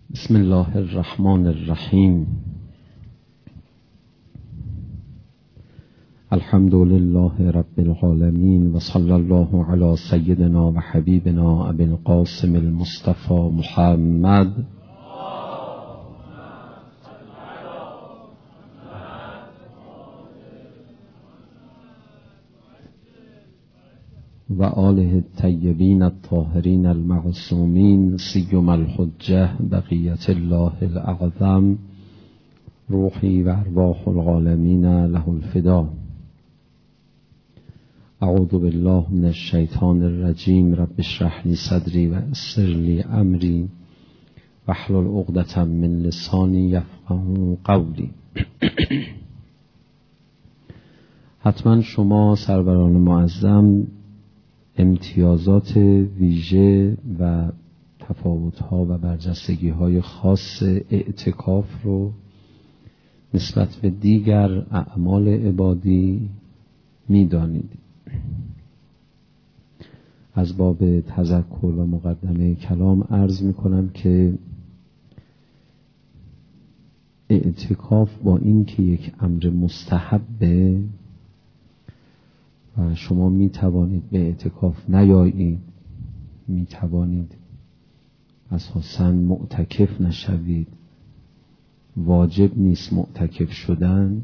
بسم الله الرحمن الرحیم. الحمد لله رب العالمین و صلی الله علی سیدنا و حبیبنا ابی القاسم المصطفى محمد و آله الطیبین الطاهرین المعصومین سیما الحجة بقیة الله الاعظم روحی و ارواح العالمین له الفدا. اعوذ بالله من الشیطان الرجیم. رب اشرح لی صدری و یسر لی امری واحلل عقدة من لسانی یفقهوا قولی. حتما شما سروران معظم امتیازات ویژه و تفاوت‌ها و برجستگی‌های خاص اعتکاف رو نسبت به دیگر اعمال عبادی می‌دانید. از باب تذکر و مقدمه کلام عرض می‌کنم که اعتکاف با این که یک امر مستحبه و شما می توانید به اعتکاف نیایید، می توانید اساساً معتکف نشوید، واجب نیست معتکف شدن،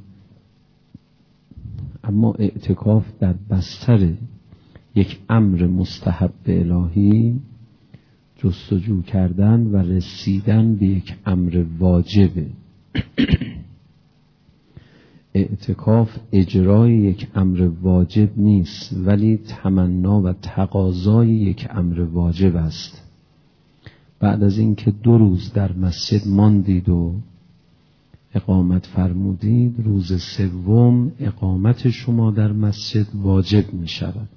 اما اعتکاف در بستر یک امر مستحب الهی جستجو کردن و رسیدن به یک امر واجبه. اعتکاف اجرای یک امر واجب نیست، ولی تمنا و تقاضای یک امر واجب است. بعد از اینکه 2 روز در مسجد ماندید و اقامت فرمودید، روز 3 اقامت شما در مسجد واجب می شود.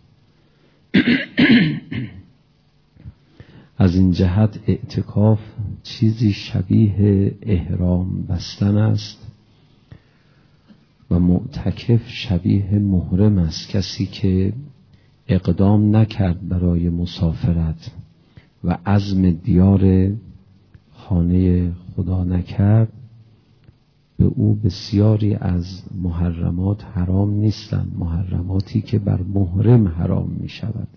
از این جهت اعتکاف چیزی شبیه احرام بستن است و معتکف شبیه محرم است. کسی که اقدام نکرد برای مسافرت و عزم دیار خانه خدا نکرد، به او بسیاری از محرمات حرام نیستند، محرماتی که بر محرم حرام می شود.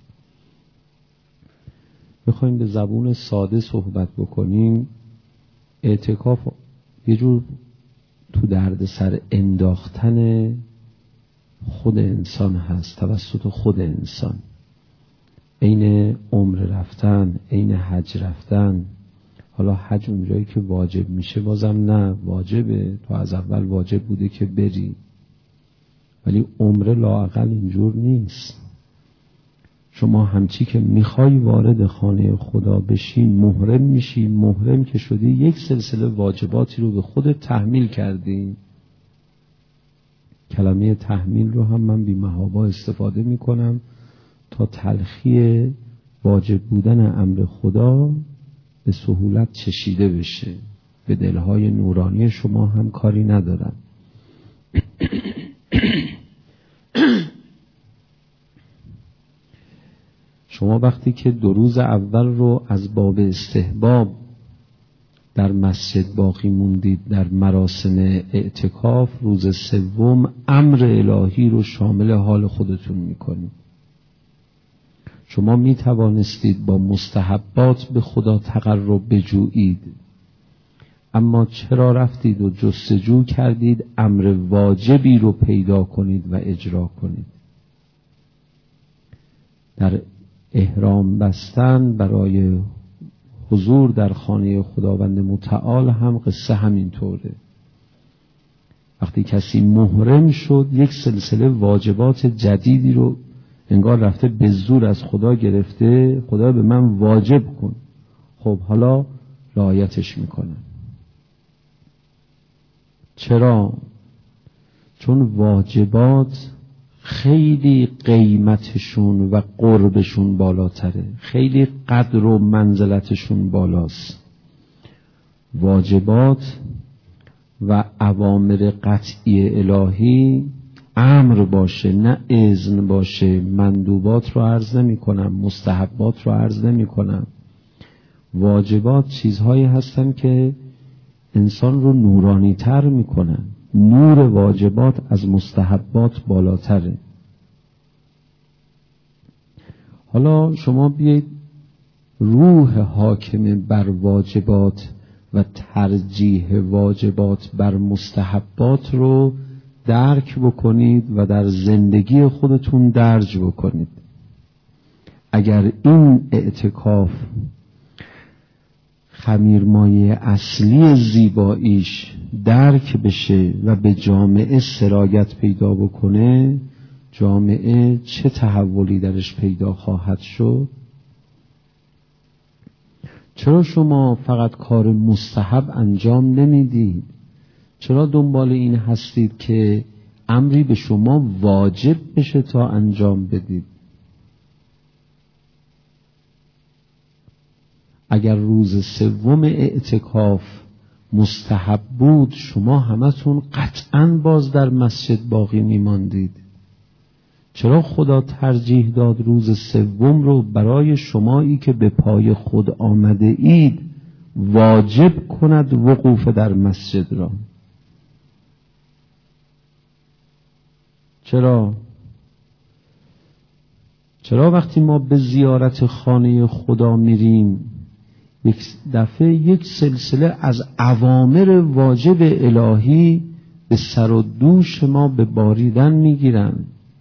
بخوایم به زبون ساده صحبت بکنیم، اعتکاف یه جور تو درد سر انداختن خود انسان هست، توسط خود انسان. عین عمره رفتن، عین حج رفتن. حالا حج اونجایی که واجب میشه بازم نه واجبه، تو از اول واجب بوده که بری، ولی عمره لااقل اینجور نیست. شما همچی که میخوای وارد خانه خدا بشی محرم میشی، محرم که شدی یک سلسله واجباتی رو به خودت تحمیل کردی. کلمه تحمیل رو هم من بی محابا استفاده میکنم تا تلخی واجب بودن امر خدا به سهولت چشیده بشه. به دلهای نورانی شما هم کاری ندارم. شما وقتی که 2 روز اول رو از باب استحباب در مسجد باقی موندید در مراسم اعتکاف، روز 3 امر الهی رو شامل حال خودتون میکنید. شما می توانستید با مستحبات به خدا تقرب بجویید، اما چرا رفتید و جستجو کردید امر واجبی رو پیدا کنید و اجرا کنید؟ در احرام بستن برای حضور در خانه خداوند متعال هم قصه همین طوره. وقتی کسی محرم شد یک سلسله واجبات جدیدی رو انگار رفته به زور از خدا گرفته، خدا به من واجب کن، خب حالا رعایتش میکنم. چرا؟ چون واجبات خیلی قیمتشون و قربشون بالاتره، خیلی قدر و منزلتشون بالاست. واجبات و اوامر قطعی الهی امر باشه نه اذن باشه، مندوبات رو عرض نمی کنم، مستحبات رو عرض نمی کنم. واجبات چیزهایی هستن که انسان رو نورانی تر میکنن. نور واجبات از مستحبات بالاتره. حالا شما بیایید روح حاکم بر واجبات و ترجیح واجبات بر مستحبات رو درک بکنید و در زندگی خودتون درج بکنید. اگر این اعتکاف خمیرمایه اصلی زیباییش درک بشه و به جامعه سرایت پیدا بکنه، جامعه چه تحولی درش پیدا خواهد شد؟ چرا شما فقط کار مستحب انجام نمیدید؟ چرا دنبال این هستید که امری به شما واجب بشه تا انجام بدید؟ اگر روز سوم اعتکاف مستحب بود، شما همتون قطعاً باز در مسجد باقی میماندید. چرا خدا ترجیح داد روز سوم رو برای شمایی که به پای خود آمده اید واجب کند وقوف در مسجد را؟ چرا وقتی ما به زیارت خانه خدا میریم یک دفعه یک سلسله از اوامر واجب الهی به سر و دوش ما به باریدن میگیرن؟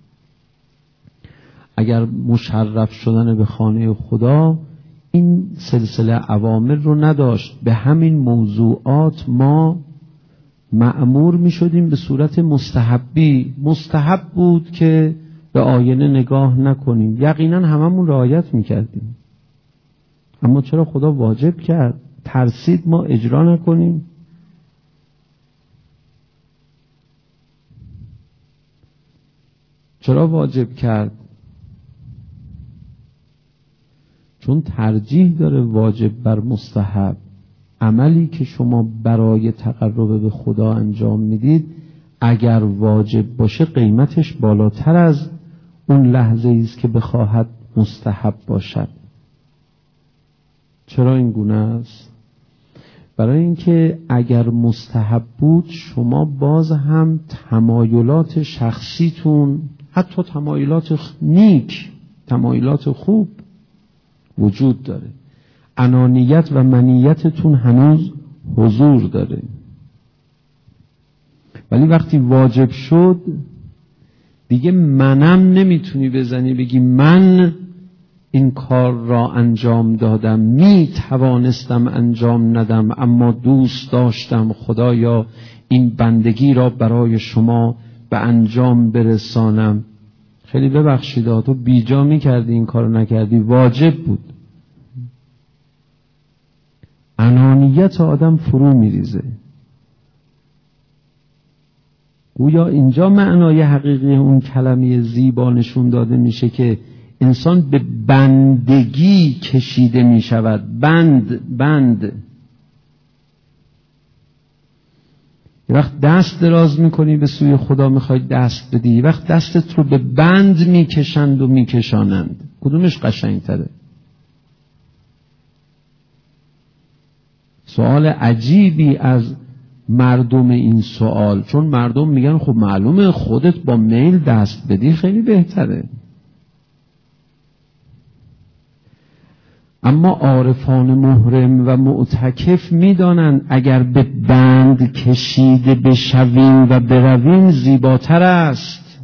اگر مشرف شدن به خانه خدا این سلسله اوامر رو نداشت، به همین موضوعات ما مأمور می شدیم به صورت مستحبی. مستحب بود که به آینه نگاه نکنیم، یقینا هممون رعایت می کردیم. اما چرا خدا واجب کرد؟ ترسید ما اجرا نکنیم؟ چرا واجب کرد؟ چون ترجیح داره واجب بر مستحب. عملی که شما برای تقرب به خدا انجام میدید اگر واجب باشه قیمتش بالاتر از اون لحظه ایست که بخواهد مستحب باشد. چرا این گونه است؟ برای اینکه اگر مستحب بود شما باز هم تمایلات شخصیتون، حتی تمایلات نیک، تمایلات خوب وجود داره. انانیت و منیتتون هنوز حضور داره. ولی وقتی واجب شد دیگه منم نمیتونی بزنی بگی من این کار را انجام دادم، می توانستم انجام ندم اما دوست داشتم خدایا این بندگی را برای شما به انجام برسانم. خیلی ببخشید تو بیجا می کردی، این کار نکردی، واجب بود. انانیت آدم فرو می ریزه. گویا اینجا معنای حقیقی اون کلمه زیبا نشون داده میشه که انسان به بندگی کشیده می شود. بند یه وقت دست دراز میکنی به سوی خدا میخوای دست بدی، یه وقت دستت رو به بند میکشند و میکشانند. کدومش قشنگتره؟ سوال عجیبی از مردم این سوال، چون مردم میگن خب معلومه خودت با میل دست بدی خیلی بهتره. اما عارفان محرم و معتکف میدانند اگر به بند کشیده بشویم و برویم زیباتر است.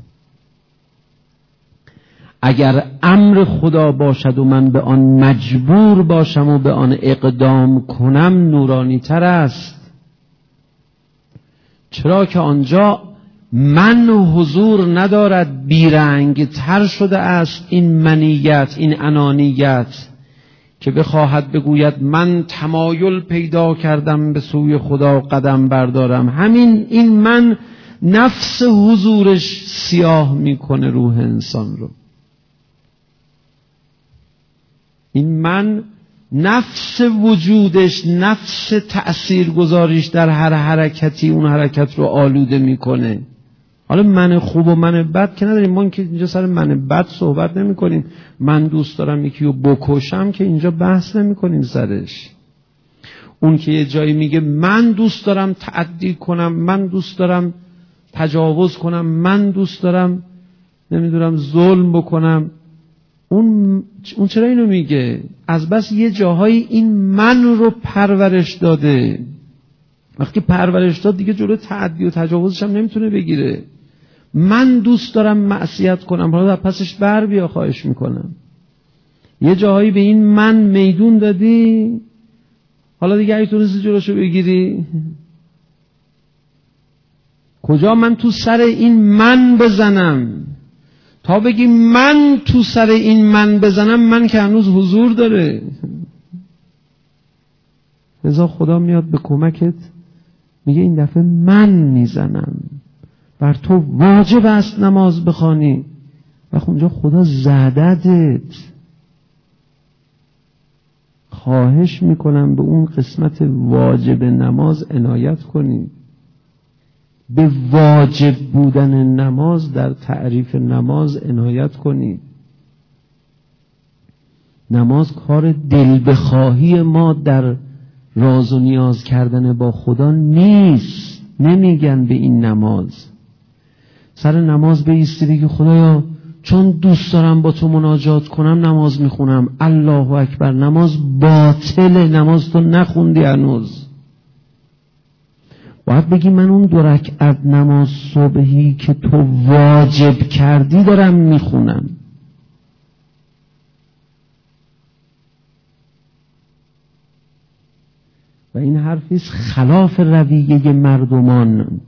اگر امر خدا باشد و من به آن مجبور باشم و به آن اقدام کنم نورانی تر است. چرا که آنجا من حضور ندارد، بیرنگ تر شده است این منیت، این انانیت که بخواهد بگوید من تمایل پیدا کردم به سوی خدا قدم بردارم. این من نفس حضورش سیاه میکنه روح انسان رو. این من نفس وجودش، نفس تأثیر گذاریش در هر حرکتی اون حرکت رو آلوده میکنه. حالا من خوب و من بد که نداریم، ما که اینجا سر من بد صحبت نمی کنیم. من دوست دارم یکی رو بکشم که اینجا بحث نمی کنیم سرش. اون که یه جایی میگه من دوست دارم تعدی کنم، من دوست دارم تجاوز کنم، من دوست دارم نمیدونم ظلم بکنم، اون چرا اینو میگه؟ از بس یه جاهایی این من رو پرورش داده. وقتی پرورش داد دیگه جلو تعدی و تجاوزش هم نمیتونه بگیره. من دوست دارم معصیت کنم، حالا در پسش بر بیا، خواهش میکنم. یه جاهایی به این من میدون دادی، حالا دیگه اگه تونستی جلوشو بگیری، کجا من تو سر این من بزنم؟ تا بگی من تو سر این من بزنم، من که هنوز حضور داره. لذا خدا میاد به کمکت، میگه این دفعه من میزنم، بر تو واجب است نماز بخوانی. و اونجا خدا زددت. خواهش میکنم به اون قسمت واجب نماز عنایت کنی. به واجب بودن نماز در تعریف نماز عنایت کنی. نماز کار دل بخواهی ما در راز و نیاز کردن با خدا نیست. نمیگن به این نماز. سر نماز بایستی بگی خدایا چون دوست دارم با تو مناجات کنم نماز میخونم. الله اکبر. نماز باطله، نماز تو نخوندی هنوز. باید بگی من اون 2 رکعت نماز صبحی که تو واجب کردی دارم میخونم. و این حرفیست خلاف رویه مردمان،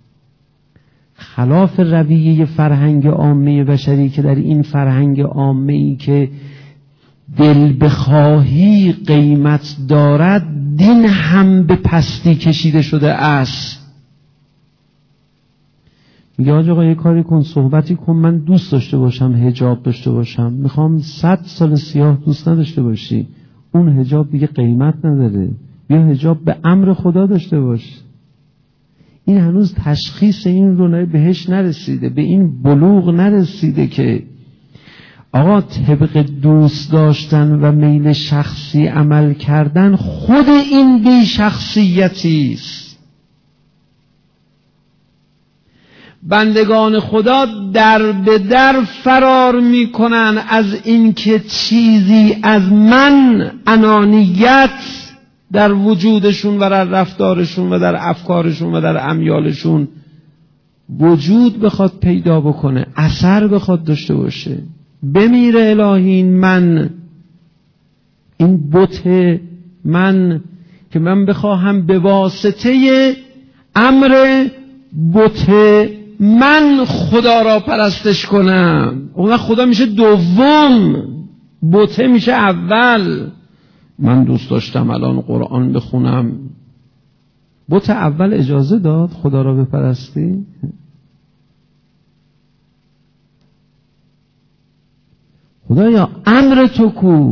خلاف رویه فرهنگ عامه بشری، که در این فرهنگ عامه‌ای که دل بخواهی قیمت دارد، دین هم به پستی کشیده شده است. میگه آقا یه کاری کن، صحبتی کن، من دوست داشته باشم حجاب داشته باشم، میخوام 100 سال سیاه دوست نداشته باشی. اون حجاب دیگه قیمت نداره، بیا حجاب به امر خدا داشته باش. این هنوز تشخیص این رو بهش نرسیده، به این بلوغ نرسیده که آقا طبق دوست داشتن و میل شخصی عمل کردن خود این بی شخصیتی است. بندگان خدا در به در فرار میکنن از این که چیزی از من، انانیت در وجودشون و در رفتارشون و در افکارشون و در امیالشون وجود بخواد پیدا بکنه، اثر بخواد داشته باشه. بمیره الهی من، این بت من که من بخواهم به واسطه امر بت من خدا را پرستش کنم، اون وقت خدا میشه دوم، بت میشه اول. من دوست داشتم الان قرآن بخونم، بت اول اجازه داد خدا را بپرستی؟ خدایا امر تو کو،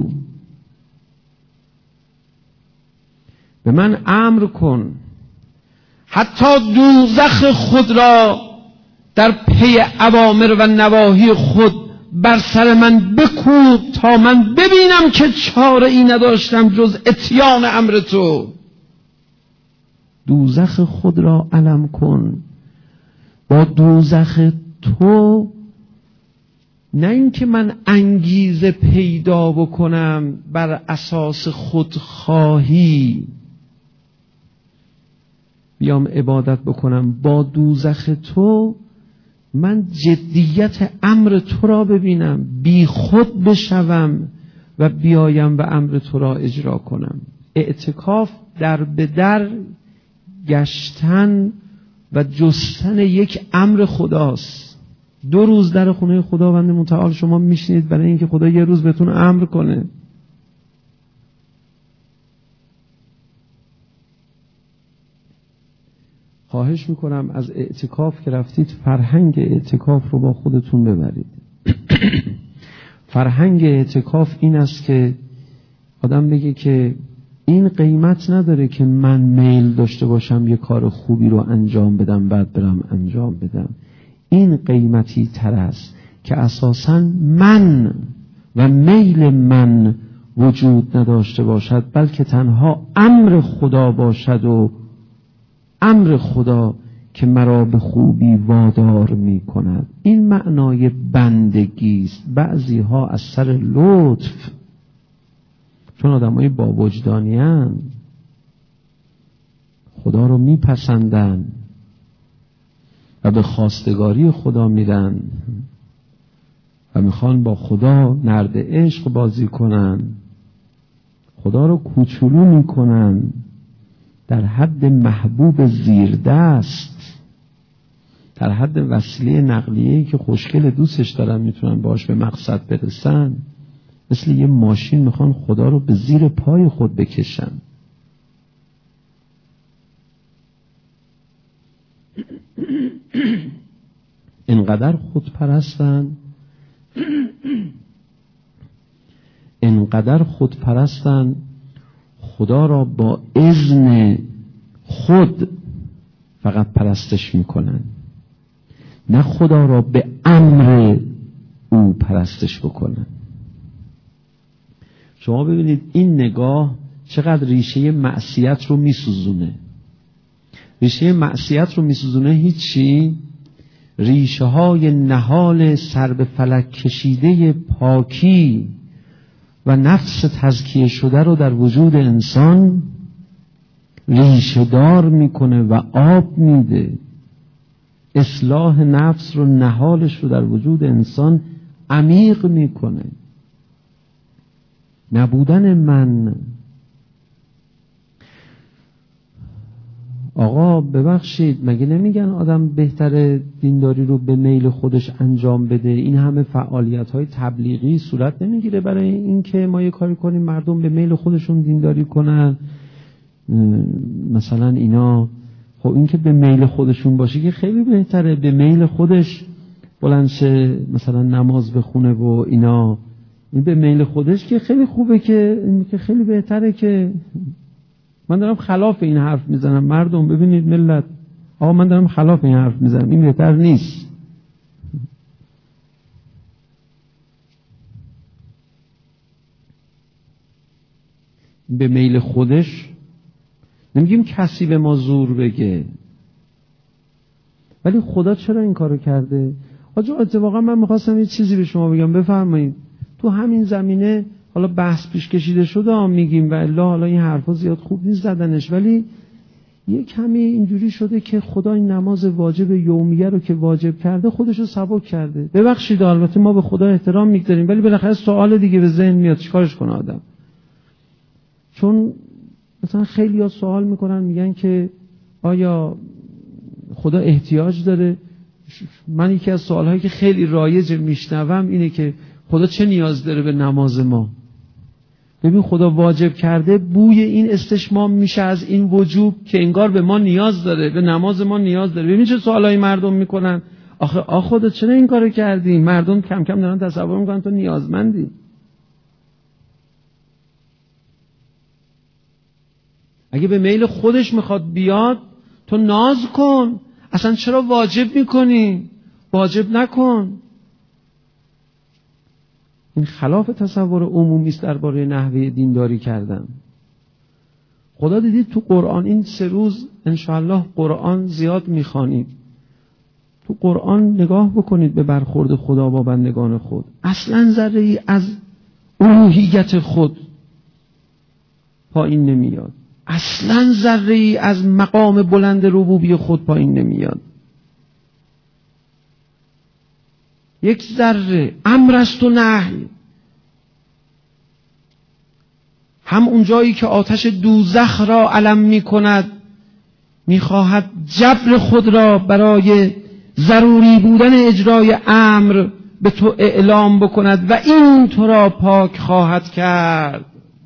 به من امر کن، حتی دوزخ خود را در پی اوامر و نواهی خود بر سر من بکوب تا من ببینم که چاره ای نداشتم جز اتیان امر تو. دوزخ خود را علم کن. با دوزخ تو نه اینکه من انگیزه پیدا بکنم بر اساس خودخواهی بیام عبادت بکنم، با دوزخ تو من جدیت امر تو را ببینم، بی خود بشوم و بیایم و امر تو را اجرا کنم. اعتکاف در به در گشتن و جستن یک امر خداست. 2 روز در خونه خداوند متعال شما میشینید برای اینکه خدا یه روز بهتون امر کنه. خواهش میکنم از اعتکاف که رفتید فرهنگ اعتکاف رو با خودتون ببرید. فرهنگ اعتکاف این است که آدم بگه که این قیمت نداره که من میل داشته باشم یه کار خوبی رو انجام بدم بعد برم انجام بدم. این قیمتی تر است که اساساً من و میل من وجود نداشته باشد، بلکه تنها امر خدا باشد و امر خدا که مرا به خوبی وادار می کند. این معنای بندگی است. بعضی ها از سر لطف، چون آدمای با وجدانی اند، خدا رو میپسندن و به خواستگاری خدا میرن و میخوان با خدا نرد عشق بازی کنن، خدا رو کوچولو میکنن در حد محبوب زیردست، در حد وسیله نقلیه‌ای که خوشگل دوستش دارن میتونن باش به مقصد برسن. مثل یه ماشین میخوان خدا رو به زیر پای خود بکشن. انقدر خودپرستن خدا را با اذن خود فقط پرستش میکنن، نه خدا را به امر او پرستش بکنن. شما ببینید این نگاه چقدر ریشه معصیت رو میسوزونه. ریشه معصیت رو میسوزونه هیچی، ریشه های نهال سر به فلک کشیده پاکی و نفس تزکیه شده رو در وجود انسان ریشه دار میکنه و آب میده. اصلاح نفس رو، نهالش رو در وجود انسان عمیق میکنه. نبودن من. آقا ببخشید، مگه نمیگن آدم بهتره دینداری رو به میل خودش انجام بده؟ این همه فعالیت‌های تبلیغی صورت نمیگیره برای این که ما یه کاری کنیم مردم به میل خودشون دینداری کنن؟ مثلا اینا، خب این که به میل خودشون باشه که خیلی بهتره. به میل خودش بلند شه مثلا نماز بخونه و اینا، این به میل خودش که خیلی خوبه، که خیلی بهتره. که من دارم خلاف این حرف میزنم. مردم ببینید، ملت، آقا من دارم خلاف این حرف میزنم، این بهتر نیست. به میل خودش نمیگیم کسی به ما زور بگه، ولی خدا چرا این کارو کرده؟ آجا اتفاقا من میخواستم یه چیزی به شما بگم، بفرمایید. تو همین زمینه حالا بحث پیش کشیده شده میگیم و الا حالا این حرفا زیاد خوب نیست زدنش، ولی یه کمی اینجوری شده که خدا این نماز واجب یومیه رو که واجب کرده خودش رو سبک کرده. ببخشید، البته ما به خدا احترام میگذاریم، ولی بالاخره سوال دیگه به ذهن میاد، چیکارش کنه آدم؟ چون مثلا خیلی ها سوال میکنن، میگن که آیا خدا احتیاج داره؟ من یکی از سوالهایی که خیلی رایج میشنوم اینه که خدا چه نیاز داره به نماز ما؟ ببین خدا واجب کرده، بوی این استشمام میشه از این وجوب که انگار به ما نیاز داره، به نماز ما نیاز داره. ببین چه سوالایی مردم میکنن، آخه خدا چرا این کارو کردی؟ مردم کم کم دارن تصور میکنن تو نیازمندی. اگه به میل خودش میخواد بیاد، تو ناز کن. اصلا چرا واجب میکنی؟ واجب نکن. این خلاف تصور عمومی است درباره نحوه دینداری کردن. خدا دیدید تو قرآن این 3 روز انشاءالله قرآن زیاد میخوانید، تو قرآن نگاه بکنید به برخورد خدا با بندگان خود. اصلا ذره‌ای از الوهیت خود پایین نمیاد، اصلا ذره‌ای از مقام بلند ربوبی خود پایین نمیاد. یک ذره امر است و نهی. هم اون جایی که آتش دوزخ را علم می کند، می خواهد جبر خود را برای ضروری بودن اجرای امر به تو اعلام بکند و این تو را پاک خواهد کرد.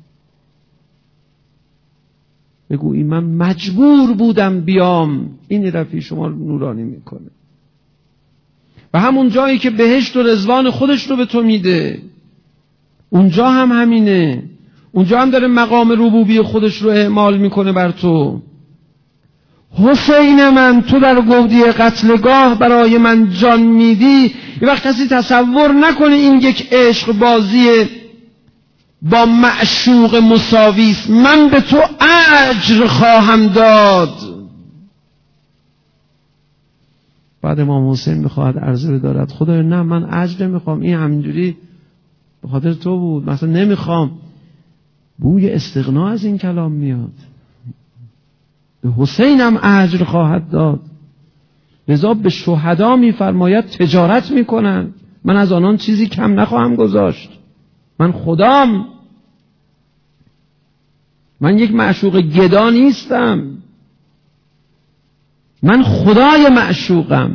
بگویی من مجبور بودم بیام، این رفیع شما رو نورانی میکنه. و همون جایی که بهشت و رضوان خودش رو به تو میده، اونجا هم همینه. اونجا هم داره مقام ربوبی خودش رو اعمال میکنه بر تو. حسین من تو در گودی قتلگاه برای من جان میدی. یه وقت کسی تصور نکنه این یک عشق بازی با معشوق مساویست. من به تو اجر خواهم داد. بعد امام حسین میخواهد عرضه بدارد خدایا نه من اجر نمیخوام، این همینجوری به خاطر تو بود، مثلا نمیخوام. بوی استغنا از این کلام میاد. به حسینم اجر خواهد داد. لذا به شهدا میفرماید تجارت میکنن، من از آنان چیزی کم نخواهم گذاشت. من خدام، من یک معشوق گدا نیستم، من خدای معشوقم.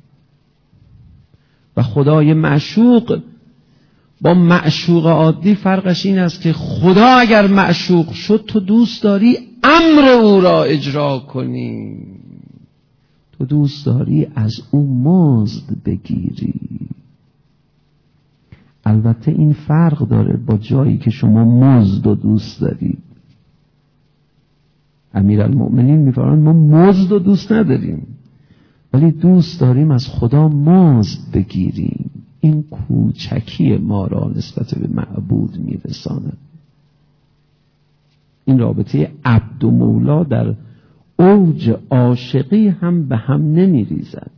و خدای معشوق با معشوق عادی فرقش این است که خدا اگر معشوق شد تو دوست داری امر او را اجرا کنی، تو دوست داری از او مزد بگیری. البته این فرق داره با جایی که شما مزد و دوست دارید. امیرالمؤمنین میفرمایند ما مزد و دوست نداریم، ولی دوست داریم از خدا مزد بگیریم. این کوچکی ما را نسبت به معبود میرساند. این رابطه عبد و مولا در اوج عاشقی هم به هم نمیریزد.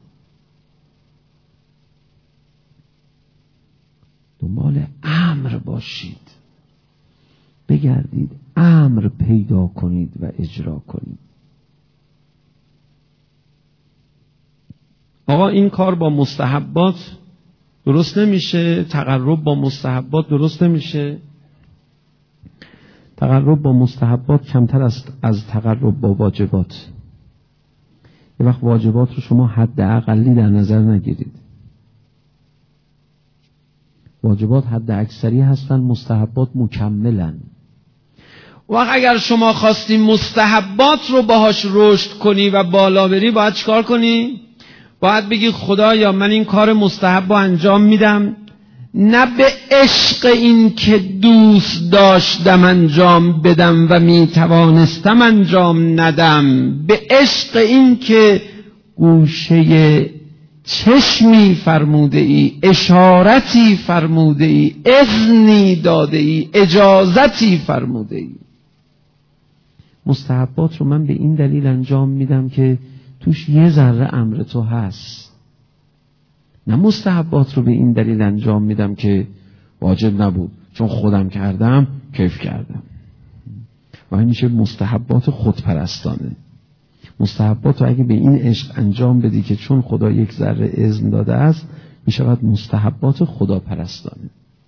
دنبال امر باشید، بگردید امر پیدا کنید و اجرا کنید. آقا این کار با مستحبات درست نمیشه، تقرب با مستحبات درست نمیشه. تقرب با مستحبات کمتر است از تقرب با واجبات. یه وقت واجبات رو شما حد اقلی در نظر نگیرید. واجبات حد اکثری هستن، مستحبات مکملن. وقت اگر شما خواستی مستحبات رو باهاش رشد کنی و بالا بری، باید چیکار کنی؟ باید بگی خدایا من این کار مستحب رو انجام میدم، نه به عشق این که دوست داشتم انجام بدم و میتوانستم انجام ندم، به عشق این که گوشه چشمی فرموده ای، اشارتی فرموده ای، اذنی داده ای، اجازتی فرموده ای. مستحبات رو من به این دلیل انجام میدم که توش یه ذره امر تو هست. نه مستحبات رو به این دلیل انجام میدم که واجب نبود، چون خودم کردم کیف کردم. و این میشه مستحبات خودپرستانه. مستحبات رو اگه به این عشق انجام بدی که چون خدا یک ذره اذن داده است، میشود مستحبات خداپرستانه.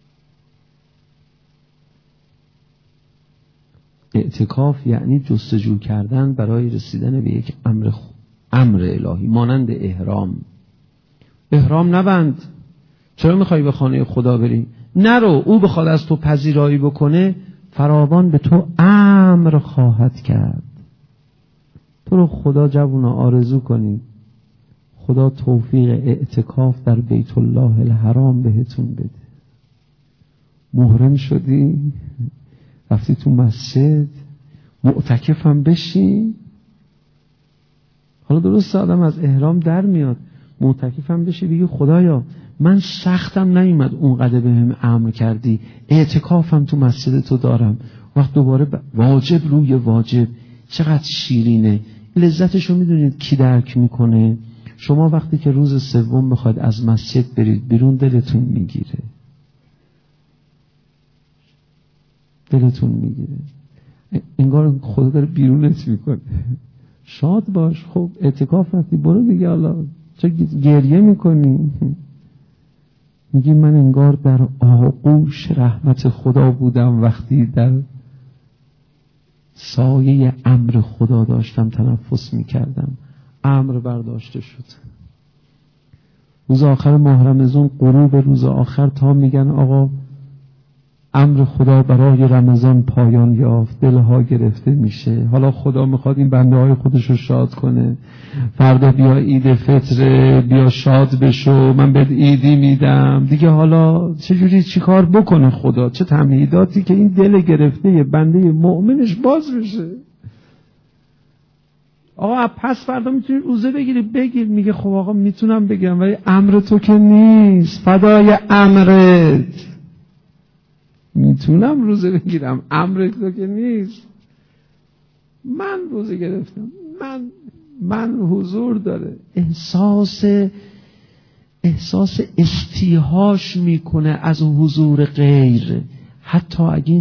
اعتکاف یعنی جستجو کردن برای رسیدن به یک امر الهی، مانند احرام. احرام نبند. چرا میخوای به خانه خدا بری؟ نرو. او بخواد از تو پذیرایی بکنه، فراوان به تو امر خواهد کرد. تو رو خدا جوونا آرزو کنید خدا توفیق اعتکاف در بیت الله الحرام بهتون بده. محرم شدی، رفتی تو مسجد، معتکفم بشی. حالا درست آدم از احرام در میاد، معتکفم بشی، بگی خدایا من سختم نیومد اونقدر بهم امر کردی، اعتکافم تو مسجد تو دارم. وقت دوباره واجب روی واجب، چقدر شیرینه. لذتشو میدونید کی درک میکنه؟ شما وقتی که روز سوم بخواید از مسجد برید بیرون، دلتون میگیره. دلتون میگیره، انگار خدا داره بیرونت میکنه. شاد باش. خب اعتکاف رفتی، برو دیگه. حالا چه گریه میکنی؟ میگی من انگار در آغوش رحمت خدا بودم وقتی در سایه امر خدا داشتم تنفس میکردم. امر برداشته شد. روز آخر ماه رمضان، غروب روز آخر، تا میگن آقا امر خدا برای رمضان پایان یافت، دلها گرفته میشه. حالا خدا میخواد این بنده های خودش رو شاد کنه. فردا بیا عید فطر، بیا شاد بشو، من بهت عیدی میدم دیگه. حالا چجوری چیکار بکنه خدا؟ چه تمهیداتی که این دل گرفته بنده مؤمنش باز بشه. آقا پس فردا میتونی روزه بگیری، بگیر. میگه خب آقا میتونم بگیرم ولی امر تو که نیست، فدای امرت. میتونم روزه بگیرم، امر تو که نیست. من روزه گرفتم، من حضور داره. احساس استیحاش میکنه از حضور غیر، حتی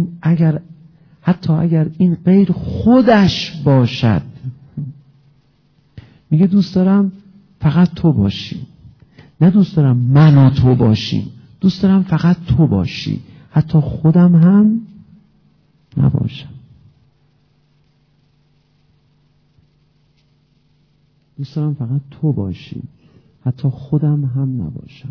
اگر این غیر خودش باشد. میگه دوست دارم فقط تو باشی، نه دوست دارم من و تو باشیم، دوست دارم فقط تو باشی، حتی خودم هم نباشم. دوست دارم فقط تو باشی، حتی خودم هم نباشم.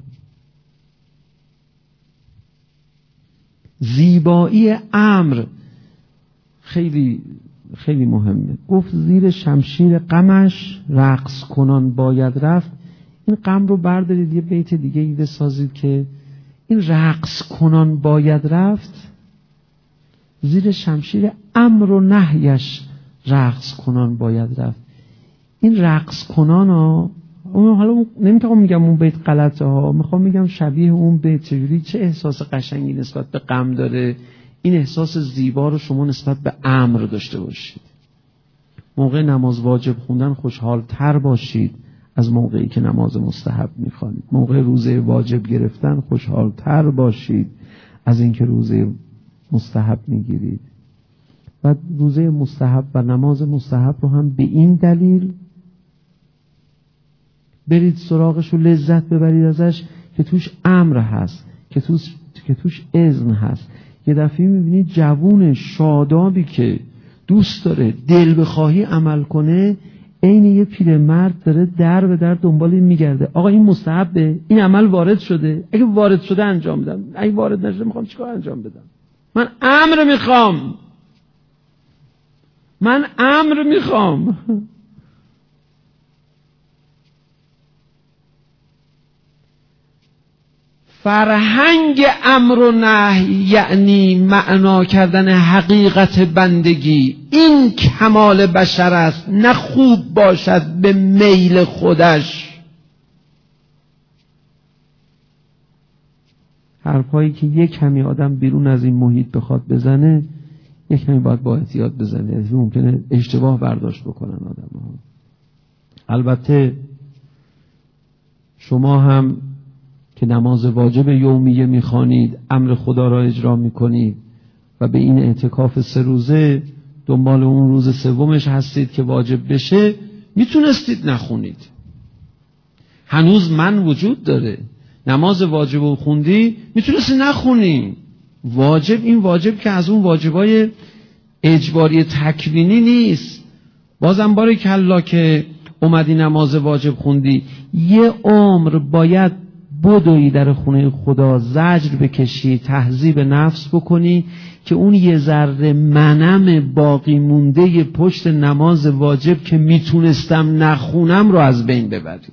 زیبایی امر خیلی خیلی مهمه. گفت زیر شمشیر غمش رقص کنان باید رفت. این غم رو بردارید یه بیت دیگه ای بسازید که این رقص کنان باید رفت، زیر شمشیر امر و نهیش رقص کنان باید رفت. این رقص کنان ها، حالا نمیتونم میگم اون بیت غلطه ها، میخوام میگم شبیه اون بیت. چجوری؟ چه احساس قشنگی نسبت به غم داره. این احساس زیبا رو شما نسبت به امر داشته باشید. موقع نماز واجب خوندن خوشحال تر باشید از موقعی که نماز مستحب میخوانید. موقع روزه واجب گرفتن خوشحال تر باشید از اینکه روزه مستحب میگیرید. و روزه مستحب و نماز مستحب رو هم به این دلیل برید سراغش و لذت ببرید ازش که توش امر هست، که توش اذن هست. یه دفعه میبینید جوون شادابی که دوست داره دل بخواهی عمل کنه، عین یه پیرمرد داره در به در دنبال این میگرده. آقا این مستحبه، این عمل وارد شده، اگه وارد شده انجام بدم، اگه وارد نشده میخوام چیکار انجام بدم؟ من امر میخوام. فرهنگ امر و نهی یعنی معنا کردن حقیقت بندگی. این کمال بشر است، نه خوب باشد به میل خودش. حرفایی که یک کمی آدم بیرون از این محیط بخواد بزنه، یک کمی باید با احتیاط بزنه، ممکنه اشتباه برداشت بکنن آدم ها. البته شما هم که نماز واجب یومیه میخوانید، امر خدا را اجرا میکنید و به این اعتکاف 3 روزه دنبال اون روز سومش هستید که واجب بشه، میتونستید نخونید. هنوز من وجود داره. نماز واجب رو خوندی، میتونستی نخونی. واجب، این واجب که از اون واجبای اجباری تکوینی نیست. بازم بارکالله که اومدی نماز واجب خوندی. یه عمر باید بدوی در خونه خدا، زجر بکشی، تهذیب نفس بکنی که اون یه ذره منم باقی مونده پشت نماز واجب که میتونستم نخونم رو از بین ببری.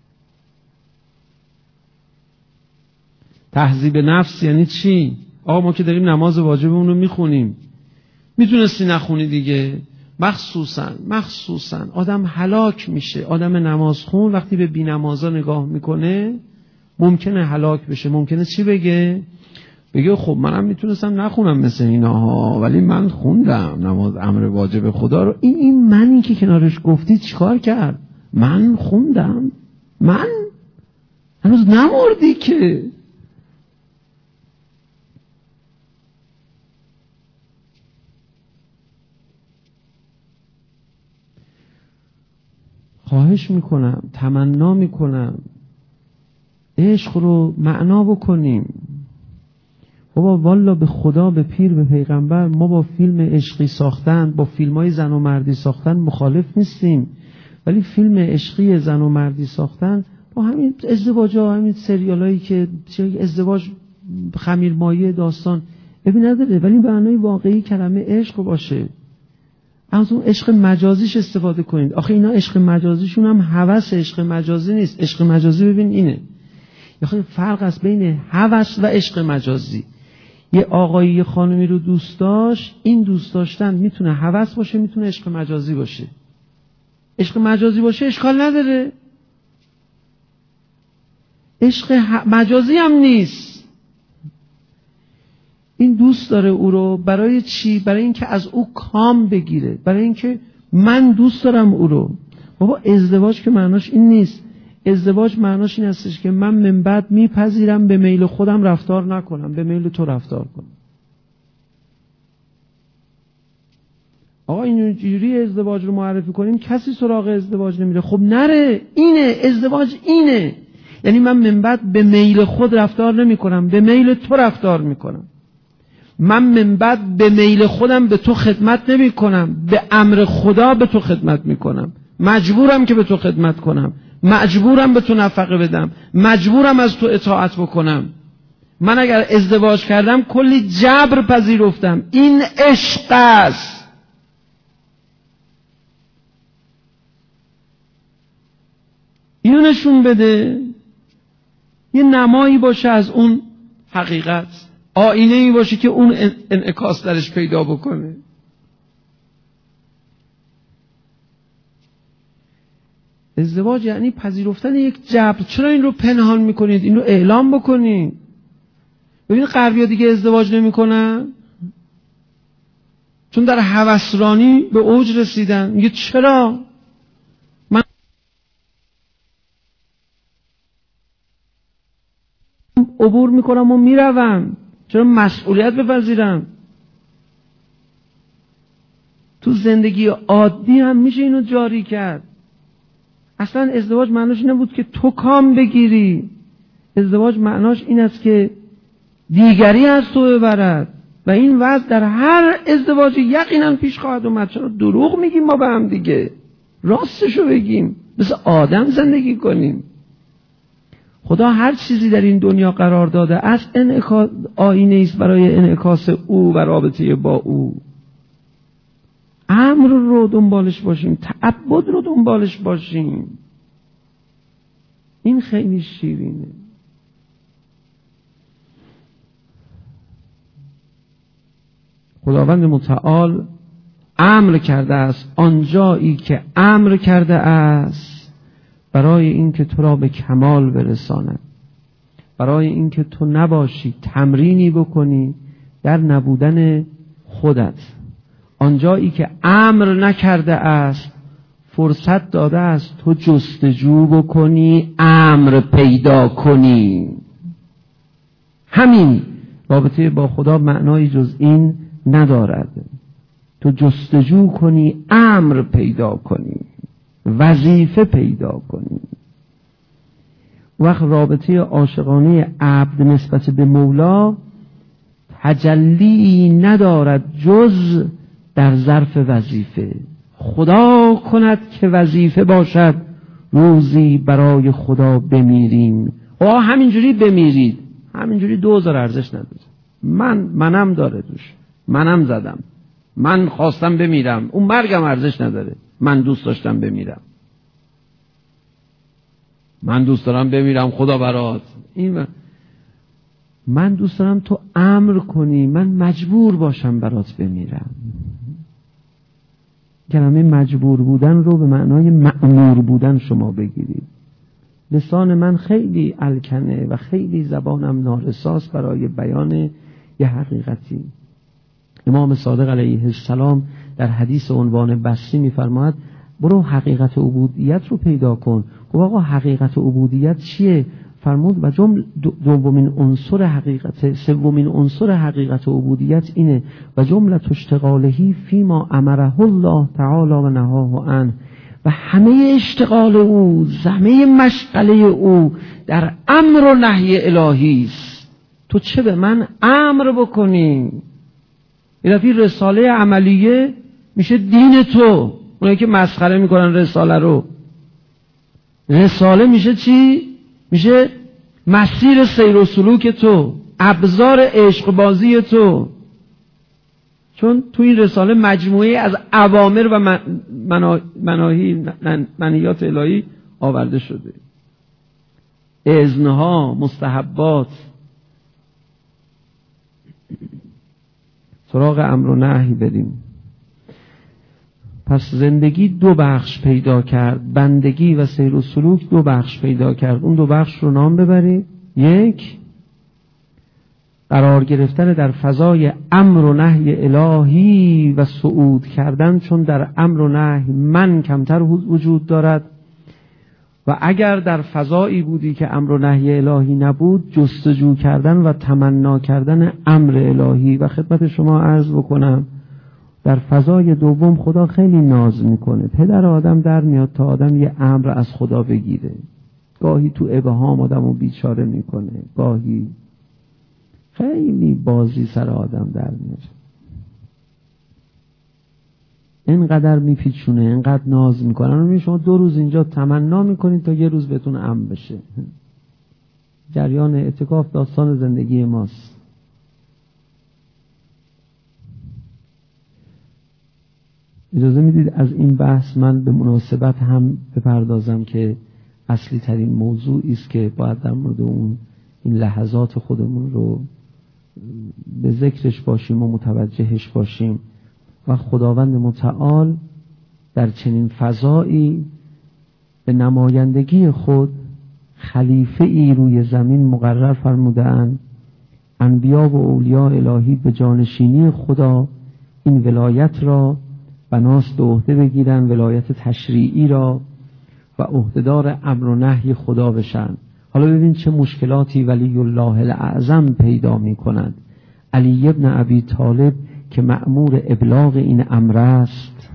تهذیب نفس یعنی چی؟ آقا ما که داریم نماز واجبمون رو میخونیم، میتونستی نخونی دیگه. مخصوصا آدم هلاک میشه. آدم نمازخون وقتی به بی‌نمازا نگاه میکنه ممکنه هلاک بشه. ممکنه چی بگه خب منم میتونستم نخونم مثل ایناها، ولی من خوندم نماز امر واجب خدا رو. این منی که کنارش گفتی چیکار کرد؟ من خوندم، من هنوز نمردی که. خواهش میکنم، تمنا میکنم عشق رو معنا بکنیم. بابا والا به خدا، به پیر، به پیغمبر، ما با فیلم عشقی ساختن، با فیلمای زن و مردی ساختن مخالف نیستیم، ولی فیلم عشقی زن و مردی ساختن با همین ازدواج‌ها، همین سریالایی که ازدواج خمیرمایه داستان ببین نداره، ولی به معنای واقعی کلمه عشق باشه. از اون عشق مجازیش استفاده کنید. آخه اینا عشق مجازیشون هم هوس عشق مجازی نیست. عشق مجازی ببین اینه، یه فرق است بین هوس و عشق مجازی. یه آقایی یه خانمی رو دوست داشت، این دوست داشتن میتونه هوس باشه، میتونه عشق مجازی باشه. عشق مجازی باشه اشکال نداره، عشق مجازی هم نیست. این دوست داره او رو برای چی؟ برای اینکه از او کام بگیره، برای اینکه من دوست دارم او رو. بابا ازدواج که معناش این نیست. ازدواج معناش این هستش که من من بعد میپذیرم به میل خودم رفتار نکنم، به میل تو رفتار کنم. آقا اینجوری ازدواج رو معرفی کنیم کسی سراغ ازدواج نمیره. خب نره، اینه ازدواج، اینه. یعنی من بعد به میل خود رفتار نمی کنم، به میل تو رفتار می کنم. من بعد به میل خودم به تو خدمت نمی کنم، به امر خدا به تو خدمت می کنم. مجبورم که به تو خدمت کنم، مجبورم به تو نفقه بدم، مجبورم از تو اطاعت بکنم. من اگر ازدواج کردم کلی جبر پذیرفتم. این عشق است. اینو نشون بده، یه نمایی باشه از اون حقیقت، آینه ای باشه که اون انعکاس درش پیدا بکنه. ازدواج یعنی پذیرفتن یک جبر. چرا این رو پنهان میکنید؟ این رو اعلام بکنید. ببینید غربی‌ها دیگه ازدواج نمیکنن چون در هوسرانی به اوج رسیدن. میگه چرا؟ من عبور میکنم و میروم، چرا مسئولیت بپذیرم؟ تو زندگی عادی هم میشه اینو جاری کرد. اصلا ازدواج معناش این بود که تو کام بگیری. ازدواج معناش این است که دیگری از تو ببرد و این وضع در هر ازدواجی یقینا پیش خواهد اومد. چرا دروغ میگیم ما به هم دیگه؟ راستشو بگیم، مثل آدم زندگی کنیم. خدا هر چیزی در این دنیا قرار داده است آینه است برای انعکاس او و رابطه با او. امر رو دنبالش باشیم، تعبد رو دنبالش باشیم. این خیلی شیرینه. خداوند متعال امر کرده است، آنجایی که امر کرده است برای اینکه تو را به کمال برساند، برای اینکه تو نباشی تمرینی بکنی در نبودن خودت. آنجایی که امر نکرده است فرصت داده است تو جستجو بکنی، امر پیدا کنی. همین. رابطه با خدا معنای جز این ندارد. تو جستجو کنی، امر پیدا کنی، وظیفه پیدا کنی. وقت رابطه عاشقانه عبد نسبت به مولا تجلی ندارد جز در ظرف وظیفه. خدا کند که وظیفه باشد روزی برای خدا بمیریم. همینجوری بمیرید، همینجوری 2000 ارزش نداره. منم داره توش، منم زدم، من خواستم بمیرم، اون مرگم ارزش نداره. من دوست داشتم بمیرم، من دوست دارم بمیرم خدا برات. این من دوست دارم تو امر کنی، من مجبور باشم برات بمیرم. کلمه مجبور بودن رو به معنای مأمور بودن شما بگیرید. لسان من خیلی الکنه و خیلی زبانم نارساست برای بیان یه حقیقتی. امام صادق علیه السلام در حدیث عنوان بسری می‌فرماید برو حقیقت عبودیت رو پیدا کن. گفت آقا حقیقت عبودیت چیه؟ فرمود و دومین عنصر حقیقت، سومین عنصر حقیقت عبودیت اینه و جمله اشتغالهی فیما امره الله تعالی و نهاه عنه. و همه اشتغال او، همه مشغله او در امر و نهی الهی است. تو چه به من امر بکنی؟ یه دفعه رساله عملیه میشه دین تو. اونایی که مسخره میکنن رساله رو، رساله میشه چی؟ میشه مسیر سیر و سلوک تو، ابزار عشق بازی تو. چون تو این رساله مجموعه از اوامر و منهیات الهی آورده شده، اذنها، مستحبات. سراغ امر و نهی بریم. پس زندگی دو بخش پیدا کرد، بندگی و سیر و سلوک دو بخش پیدا کرد. اون دو بخش رو نام ببرید. یک، قرار گرفتن در فضای امر و نهی الهی و صعود کردن، چون در امر و نهی من کمتر وجود دارد و اگر در فضایی بودی که امر و نهی الهی نبود، جستجو کردن و تمنا کردن امر الهی. و خدمت شما عرض بکنم در فضای دوم خدا خیلی ناز میکنه، پدر آدم در میاد تا آدم یه امر از خدا بگیره. گاهی تو ابهام آدم رو بیچاره میکنه، گاهی خیلی بازی سر آدم در میاره، اینقدر میپیچونه، اینقدر ناز میکنن. شما 2 روز اینجا تمنا میکنید تا یه روز بهتون امر بشه. جریان اعتکاف داستان زندگی ماست. اجازه میدید از این بحث من به مناسبت هم بپردازم که اصلی ترین موضوعی است که باید در مورد این لحظات خودمون رو به ذکرش باشیم و متوجهش باشیم. و خداوند متعال در چنین فضایی به نمایندگی خود خلیفه ای روی زمین مقرر فرمودند. انبیا و اولیاء الهی به جانشینی خدا این ولایت را بناست به عهده بگیرن، ولایت تشریعی را، و عهدهدار امر و نهی خدا بشن. حالا ببین چه مشکلاتی ولی الله الاعظم پیدا می کند. علی ابن ابی طالب که مأمور ابلاغ این امر است،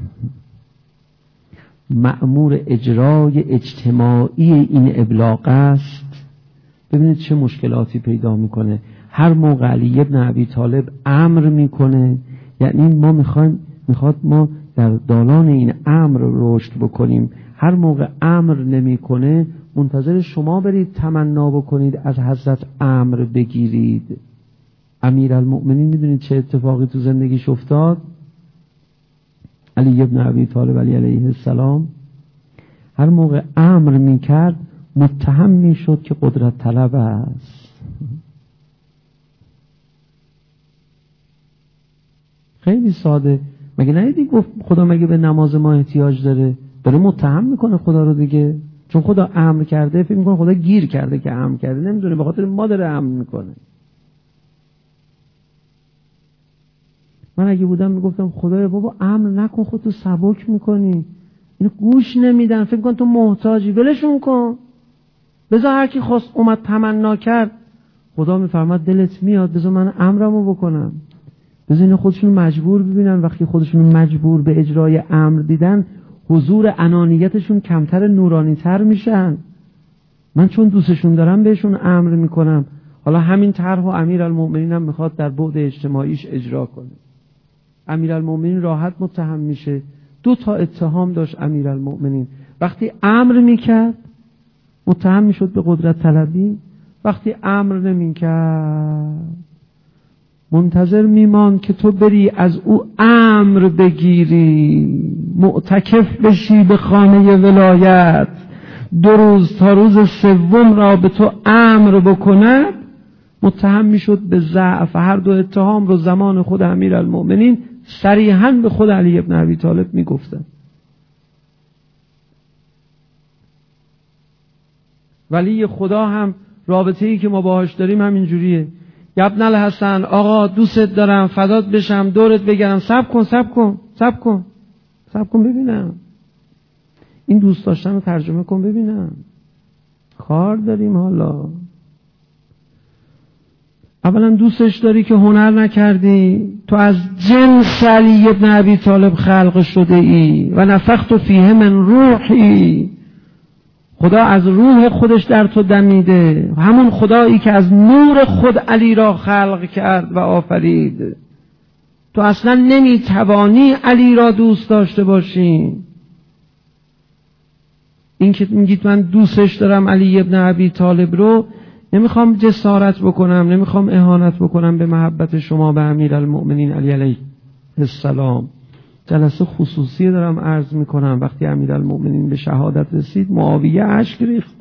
مأمور اجرای اجتماعی این ابلاغ است، ببینید چه مشکلاتی پیدا میکنه. هر موقع علی ابن ابی طالب امر میکنه، یعنی ما میخواد ما در دالان این امر رشد بکنیم. هر موقع امر نمیکنه منتظر شما برید تمنا بکنید از حضرت امر بگیرید. امیرالمؤمنین میدونید چه اتفاقی تو زندگیش افتاد؟ علی ابن ابی طالب علیه السلام هر موقع امر میکرد متهم میشد که قدرت طلب است. خیلی ساده. مگه ندیدی گفت خدا مگه به نماز ما احتیاج داره متهم میکنه خدا رو دیگه، چون خدا امر کرده. فکر میکنه خدا گیر کرده که امر کرده، نمیدونه به خاطر ما داره امر میکنه. من اگه بودم میگفتم خدایا بابا امر نکن، خودتو سبک میکنی، اینو گوش نمیدن، فکر کن تو محتاجی، ولشون کن، بذار هر کی خواست اومد تمنا کرد. خدا میفرماد دلت میاد بذار من امرمو بکنم. بذار اینا خودشون مجبور ببینن، وقتی خودشون مجبور به اجرای امر دیدن حضور انانیتشون کمتر، نورانیتر میشن. من چون دوستشون دارم بهشون امر میکنم. حالا همین طرح و امیرالمؤمنین هم میخواد در بعد اجتماعیش اجرا کنه. امیرالمؤمنین راحت متهم میشه. 2 تا اتهام داشت امیرالمؤمنین. وقتی امر میکرد متهم میشد به قدرت طلبی، وقتی امر نمیکرد منتظر میمان که تو بری از او امر بگیری، معتکف بشی به خانه ولایت 2 روز تا روز 3 را به تو امر بکند. متهم میشد به ضعف. هر 2 اتهام رو زمان خود امیرالمؤمنین صریحاً به خود علی ابن ابی طالب میگفتن. ولی خدا هم رابطه‌ای که ما باهاش داریم همین جوریه. ابن الحسن آقا دوستت دارم، فدات بشم، دورت بگیرم، صبر کن ببینم. این دوست داشتن رو ترجمه کن ببینم. کار داریم حالا. اولا دوستش داری که هنر نکردی، تو از جنس علی ابن ابی طالب خلق شده ای و نفخت فیه من روحی. خدا از روح خودش در تو دمیده، همون خدایی که از نور خود علی را خلق کرد و آفرید. تو اصلا نمیتوانی علی را دوست داشته باشی. این که میگید من دوستش دارم علی ابن ابی طالب رو، نمیخوام جسارت بکنم، نمیخوام اهانت بکنم به محبت شما به امیرالمؤمنین علی علیه السلام. جلسه خصوصی دارم عرض میکنم. وقتی امیرالمؤمنین به شهادت رسید معاویه اشک ریخت.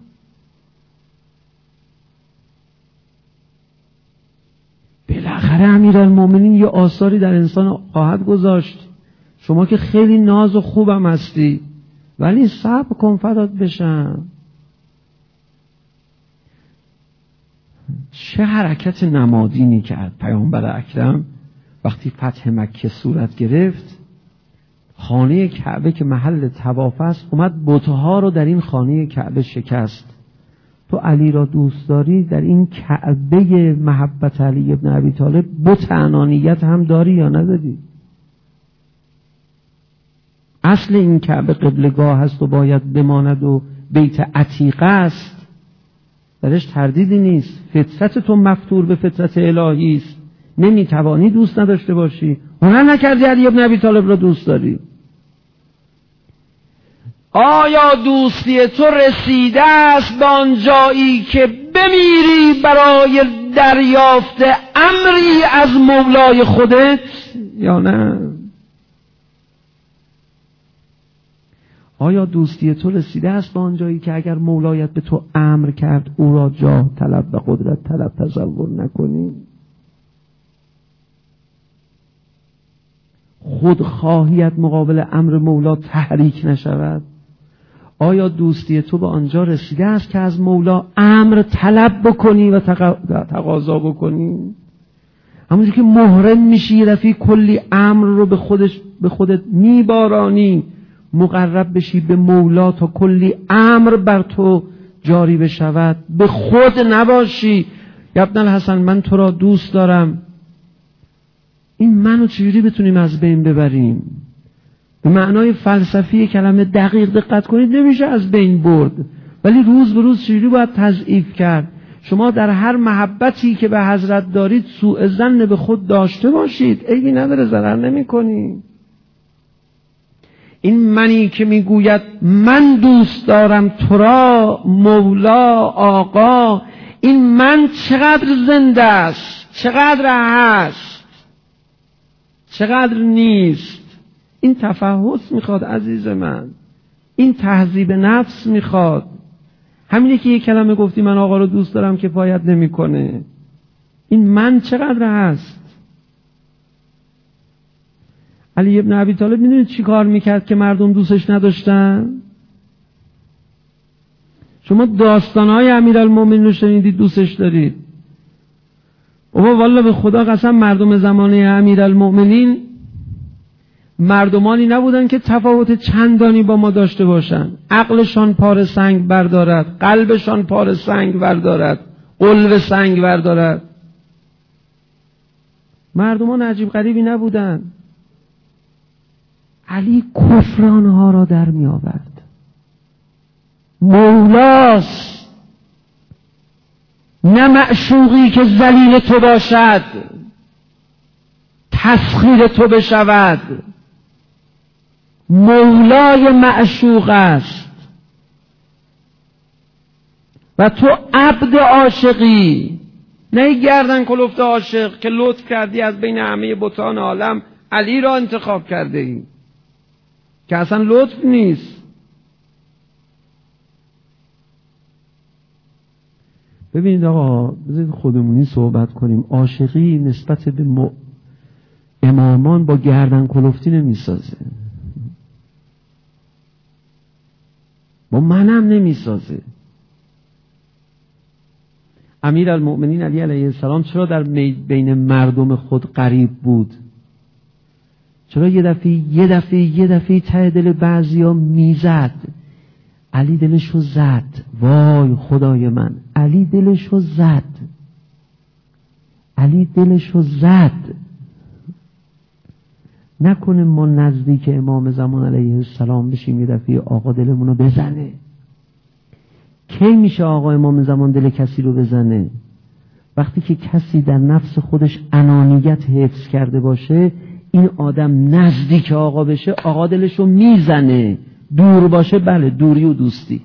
بالاخره امیرالمؤمنین یه آثاری در انسان خواهد گذاشت. شما که خیلی ناز و خوبم هستی، ولی صبر کن فدات بشم. چه حرکت نمادینی کرد پیامبر اکرم وقتی فتح مکه صورت گرفت. خانه کعبه که محل طواف است، اومد بت‌ها رو در این خانه کعبه شکست. تو علی را دوست داری، در این کعبه محبت علی ابن ابی طالب بت انانیت هم داری یا نداری؟ اصل این کعبه قبلگاه هست و باید بماند و بیت عتیقه است، درش تردیدی نیست. فطرت تو مفتور به فطرت الهی است، نمیتوانی دوست نداشته باشی. هنر نکردی علی ابن ابی طالب را دوست داری. آیا دوستی تو رسیده است به آن جایی که بمیری برای دریافت امری از مولای خودت یا نه؟ آیا دوستی تو رسیده است به آن جایی که اگر مولایت به تو امر کرد او را جاه طلب و قدرت طلب تصور نکنی؟ خودخواهیت مقابل امر مولا تحریک نشود؟ آیا دوستی تو به آنجا رسیده است که از مولا امر طلب بکنی و تقاضا بکنی؟ همونجور که محرم میشی یه دفعه کلی امر رو به خودت میبارانی، مقرب بشی به مولا تا کلی امر بر تو جاری بشود. به خود نباشی یا ابن الحسن من تو را دوست دارم. این منو چجوری بتونیم از بین ببریم؟ به معنای فلسفی کلمه دقیق دقت کنید، نمیشه از بین برد، ولی روز به روز چجوری باید تضعیف کرد. شما در هر محبتی که به حضرت دارید سوء ظن به خود داشته باشید، عیبی نداره، ضرر نمی‌کنی. این منی که میگوید من دوست دارم تو را مولا آقا، این من چقدر زنده است، چقدر هست، چقدر نیست. این تفحص میخواد عزیز من، این تهذیب نفس میخواد. همینه که یک کلمه گفتی من آقا رو دوست دارم کفایت نمیکنه. این من چقدر هست. علی ابن ابی طالب میدونید چی کار میکرد که مردم دوستش نداشتن؟ شما داستانهای امیرالمومنین رو شنیدید دوستش دارید. اما والله به خدا قسم مردم زمانه امیرالمومنین مردمانی نبودن که تفاوت چندانی با ما داشته باشن. عقلشان پاره سنگ بردارد، قلبشان پاره سنگ بردارد، قلب سنگ بردارد. مردمان عجیب غریبی نبودن. علی کفرانها را در می آورد. مولاست، نه معشوقی که ذلیل تو باشد، تسخیر تو بشود. مولای معشوق است و تو عبد عاشقی، نه گردن کلفت عاشق که لطف کردی از بین همه بتان عالم علی را انتخاب کرده ای، که اصلا لطف نیست. ببینید آقا، بذارید خودمونی صحبت کنیم. عاشقی نسبت به امامان با گردن کلفتی نمیسازه، با منم نمیسازه. امیرالمؤمنین علی علیه السلام چرا در بین مردم خود غریب بود؟ چرا یه دفعه ته دل بعضیا میزد؟ علی دلشو زد. وای خدای من، علی دلشو زد. علی دلشو زد. نکنه ما نزدیک امام زمان علیه السلام بشیم یه دفعه آقا دلمونو بزنه. کی میشه آقا امام زمان دل کسی رو بزنه؟ وقتی که کسی در نفس خودش انانیت حفظ کرده باشه، این آدم نزدیک آقا بشه آقا دلشو میزنه. دور باشه بله، دوری و دوستی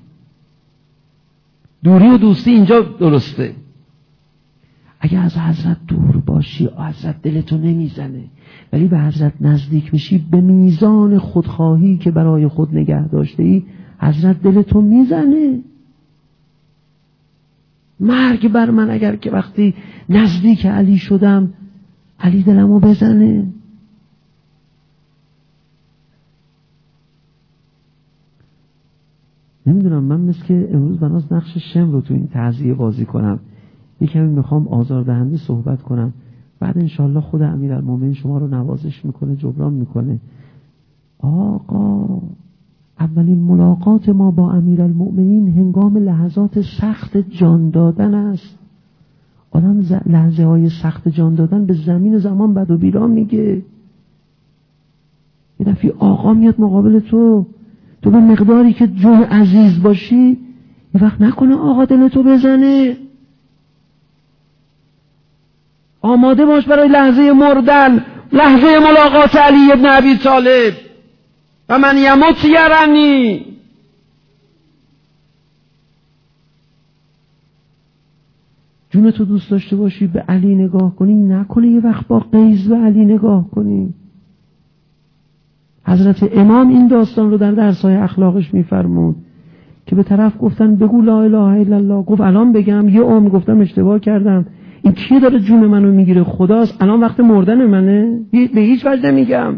اینجا درسته. اگه از حضرت دور باشی حضرت دلتو نمیزنه، ولی به حضرت نزدیک بشی به میزان خودخواهی که برای خود نگه داشته ای حضرت دلتو میزنه. مرگ بر من اگر که وقتی نزدیک علی شدم علی دلمو بزنه. نمیدونم، من مثل که امروز بناس نقش شم رو تو این تعزیه بازی کنم، یکمی میخوام آزاردهنده صحبت کنم، بعد انشالله خود امیرالمومنین شما رو نوازش میکنه، جبران میکنه. آقا اولین ملاقات ما با امیرالمومنین هنگام لحظات سخت جان دادن است. آدم لحظه های سخت جان دادن به زمین و زمان بد و بیرا میگه. یه دفعه آقا میاد مقابل تو به مقداری که جون عزیز باشی یه وقت نکنه آقا دل تو بزنه. آماده باش برای لحظه مردن، لحظه ملاقات علی ابن ابی طالب. و من یموت یرنی. جون تو دوست داشته باشی به علی نگاه کنی، نکنه یه وقت با قیز به علی نگاه کنی. حضرت امام این داستان رو در درس‌های اخلاقش میفرمود که به طرف گفتن بگو لا اله الا الله، گفت الان بگم؟ یه عمر گفتم اشتباه کردم. این کیه داره جون منو میگیره؟ خداست. الان وقت مردن منه؟ به هیچ وجه نمیگم.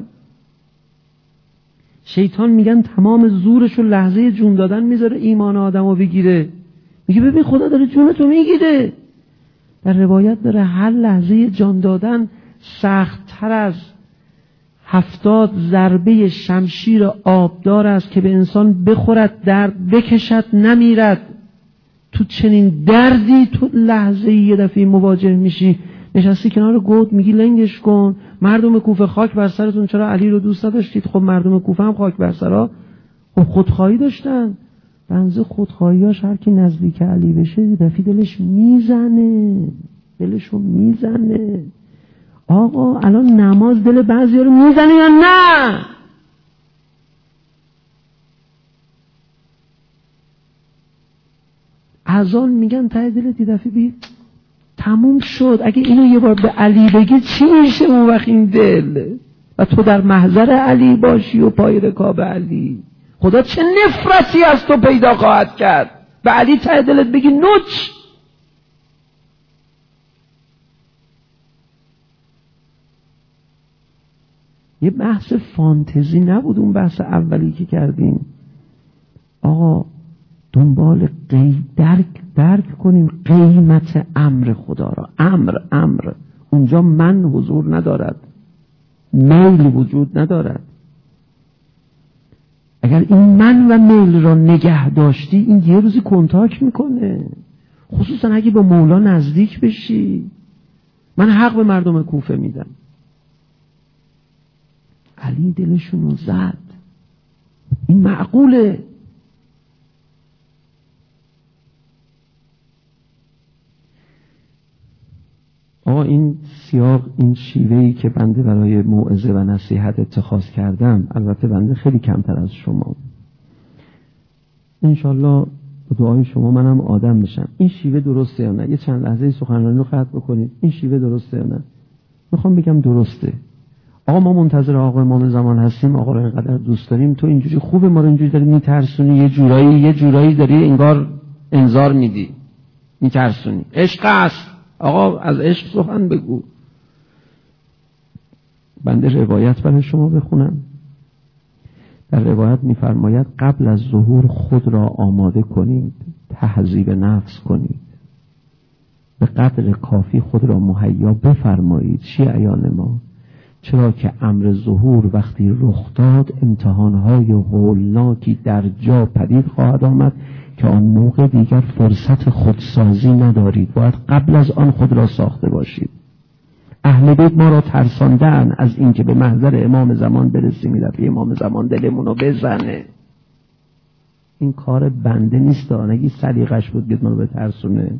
شیطان میگن تمام زورش رو لحظه جون دادن میذاره ایمان آدمو بگیره. میگه ببین خدا داره جون تو میگیره. در روایت داره هر لحظه جان دادن سخت تر از 70 ضربه شمشیر آبدار است که به انسان بخورد درد بکشد نمیرد. تو چنین دردی تو لحظه یه دفعه مواجه میشی، نشستی کنار گود میگی لنگش کن. مردم کوفه خاک بر سرتون، چرا علی رو دوست نداشتید؟ خب مردم کوفه هم خاک بر سرها، خب خودخواهی داشتن. بنز خودخواهیاش هر کی نزدیک علی بشه یه دفعه دلش میزنه. آقا الان نماز دل بعضیا رو میزنه یا نه؟ اذان میگن ته دلت یه دفعه بی تموم شد. اگه اینو یه بار به علی بگی چی میشه اون وقت این دل؟ و تو در محضر علی باشی و پای رکاب علی، خدا چه نفرتی از تو پیدا خواهد کرد. به علی ته دلت بگی نوچ. یه بحث فانتزی نبود اون بحث اولی که کردیم. آقا دنبال درک کنیم قیمت امر خدا را. امر اونجا من حضور ندارد، میل وجود ندارد. اگر این من و میل را نگه داشتی این یه روزی کنتاک میکنه، خصوصا اگه با مولا نزدیک بشی. من حق به مردم کوفه میدم. علی دلشونو زد. این معقوله. آقا این سیاق، این شیوهی که بنده برای موعظه و نصیحت اتخاذ کردم، البته بنده خیلی کمتر از شما، انشالله با دعای شما منم آدم بشم. این شیوه درسته یا نه؟ یه چند لحظه سخنرانی رو قطع بکنید. این شیوه درسته یا نه؟ میخوام بگم درسته. آقا ما منتظر آقا امام زمان هستیم، آقا رو اینقدر دوست داریم، تو اینجوری خوبه ما رو اینجوری داری میترسونی، یه جورایی داری انگار انذار میدی، میترسونی. عشق است آقا، از عشق سخن بگو. بنده روایت برای شما بخونم. در روایت میفرماید قبل از ظهور خود را آماده کنید، تهذیب نفس کنید، به قدر کافی خود را مهیا بفرمایید شیعیان ما، چرا که امر ظهور وقتی رخ داد امتحانهای هولناکی در جا پدید خواهد آمد که آن موقع دیگر فرصت خودسازی ندارید، باید قبل از آن خود را ساخته باشید. اهل بیت ما را ترساندن از اینکه به محضر امام زمان برسیم، می‌دفعه امام زمان دلمون رو بزنه. این کار بنده نیست، اگه سلیقش بود بیاد ما رو بترسونه.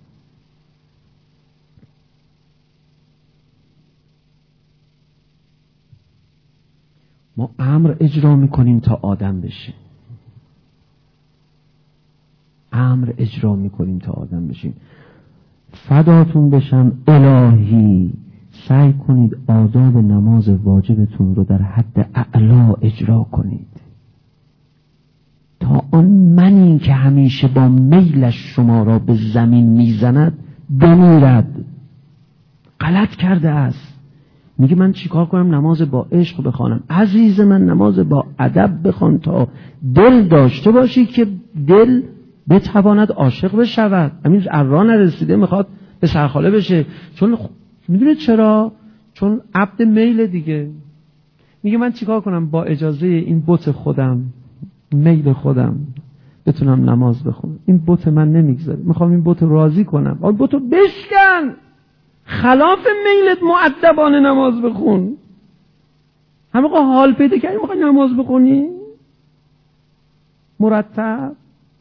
ما امر اجرا میکنیم تا آدم بشیم. فداتون بشم الهی، سعی کنید آداب نماز واجبتون رو در حد اعلا اجرا کنید تا آن منی که همیشه با میلش شما را به زمین میزند بمیرد. غلط کرده است. میگه من چیکار کنم؟ نماز با عشق بخوانم. عزیز من، نماز با ادب بخوان تا دل داشته باشی که دل بتواند عاشق بشود. همین ارا نرسیده میخواد به سرخاله بشه. چون میدونید چرا؟ چون عبد میل دیگه. میگه من چیکار کنم با اجازه این بت خودم، میل خودم بتونم نماز بخونم. این بت من نمیگذاره، میخوام این بت راضی کنم. آن بتو بشکن، خلاف میلت مؤدبانه نماز بخون. همه حال پیدا کردی میخوای نماز بخونی مرتب.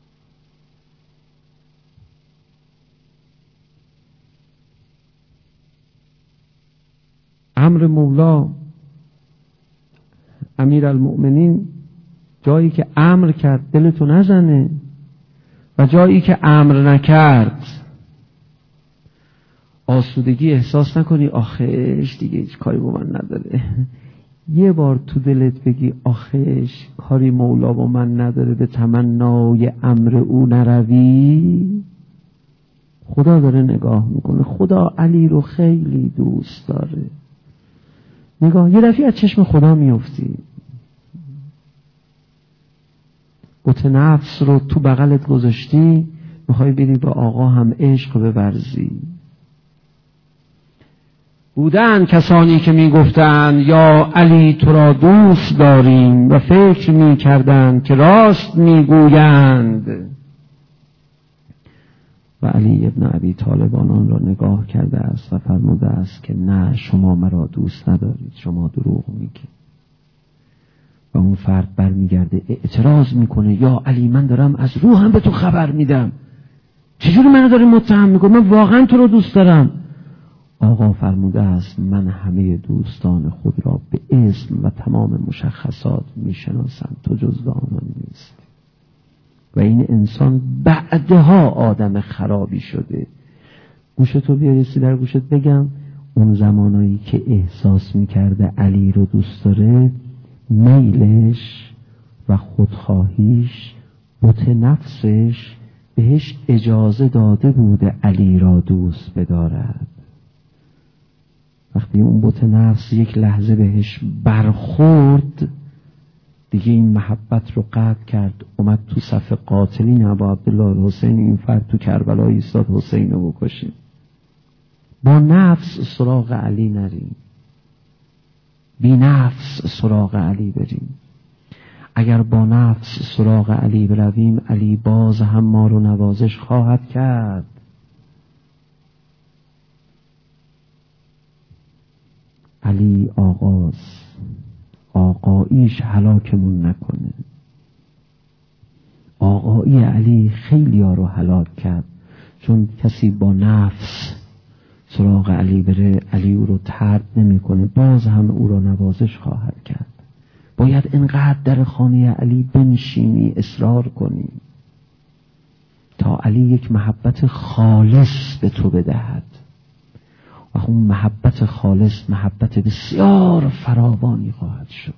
امر مولا امیر المؤمنین جایی که امر کرد دلتو نزنه و جایی که امر نکرد آسودگی احساس نکنی آخش دیگه هیچ کاری با من نداره. یه بار تو دلت بگی آخش کاری مولا با من نداره، به تمنای امر او نروی، خدا داره نگاه میکنه. خدا علی رو خیلی دوست داره. نگاه یه دفعه از چشم خدا میفتی. بت نفس رو تو بغلت گذاشتی، میخوای بری به آقا هم عشق بورزی. بودن کسانی که میگفتند یا علی تو را دوست داریم و فکر میکردند که راست میگویند و علی ابن ابی طالب آنان را نگاه کرده است و فرموده است که نه، شما مرا دوست ندارید، شما دروغ میگید. و اون فرد برمیگرده اعتراض میکنه یا علی من دارم از روحم به تو خبر میدم، چجوری منو داری متهم میکنی؟ من واقعا تو رو دوست دارم. آقا فرموده است من همه دوستان خود را به اسم و تمام مشخصات میشناسم، تو جزو آنان نیست. و این انسان بعدها آدم خرابی شده. گوشتو بیارسی در گوشت بگم، اون زمانایی که احساس میکرده علی رو دوست داره، میلش و خودخواهیش، بت نفسش بهش اجازه داده بوده علی را دوست بدارد. وقتی اون بت نفس یک لحظه بهش برخورد، دیگه این محبت رو قطع کرد، اومد تو صف قاتلین ابا عبدالله حسین. این فرد تو کربلا ایستاد حسین رو بکشیم. با نفس سراغ علی نریم، بی نفس سراغ علی بریم. اگر با نفس سراغ علی برویم، علی باز هم ما رو نوازش خواهد کرد. علی آقاییش هلاکمون نکنه. آقایی علی خیلی ها رو هلاک کرد، چون کسی با نفس سراغ علی بره، علی او رو طرد نمیکنه، باز هم او رو نوازش خواهد کرد. باید اینقدر در خانه علی بنشینی، اصرار کنی تا علی یک محبت خالص به تو بدهد. و اون محبت خالص محبت بسیار فراوانی خواهد شد.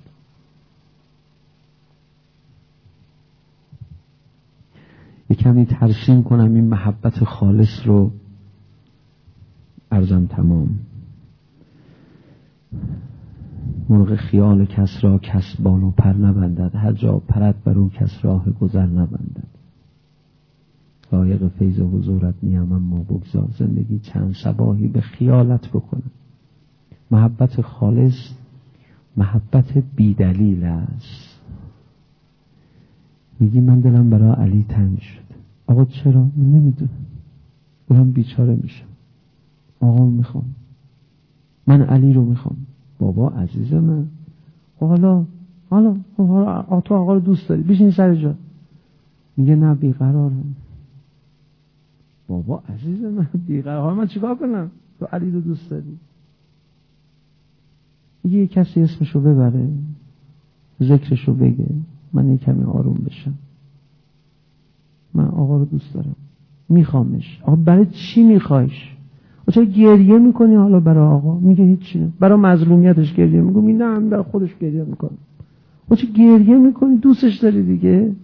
یک کمی ترسیم کنم این محبت خالص رو. عرضم تمام. مرغ خیال کس را کس بانو پر نبندد، هر جا پرد بر او کس راه گذر نبندد. لایق فیض حضورت نیم اما بگذار زندگی چند صباحی به خیالت بکنم. محبت خالص محبت بیدلیل است. میگی من دلم برای علی تنگ شد. آقا چرا؟ من نمیدونم، دارم بیچاره میشم. آقا میخوام، من علی رو میخوام. بابا عزیز من، حالا تو آقا رو دوست داری، بشین سر جا. میگه نه بیقرارم. بابا عزیز من بیقرار، من چیکار کنم؟ تو علی رو دوست داری. یه کسی اسمشو ببره، ذکرشو بگه، من یه کمی آروم بشم. من آقا رو دوست دارم، میخوامش. آقا برای چی میخوایش؟ چرا گریه میکنی حالا برای آقا؟ میگه هیچی، برای مظلومیتش گریه میکنی. نه هم برای خودش گریه میکنه. چرا گریه میکنی؟ دوستش داری دیگه.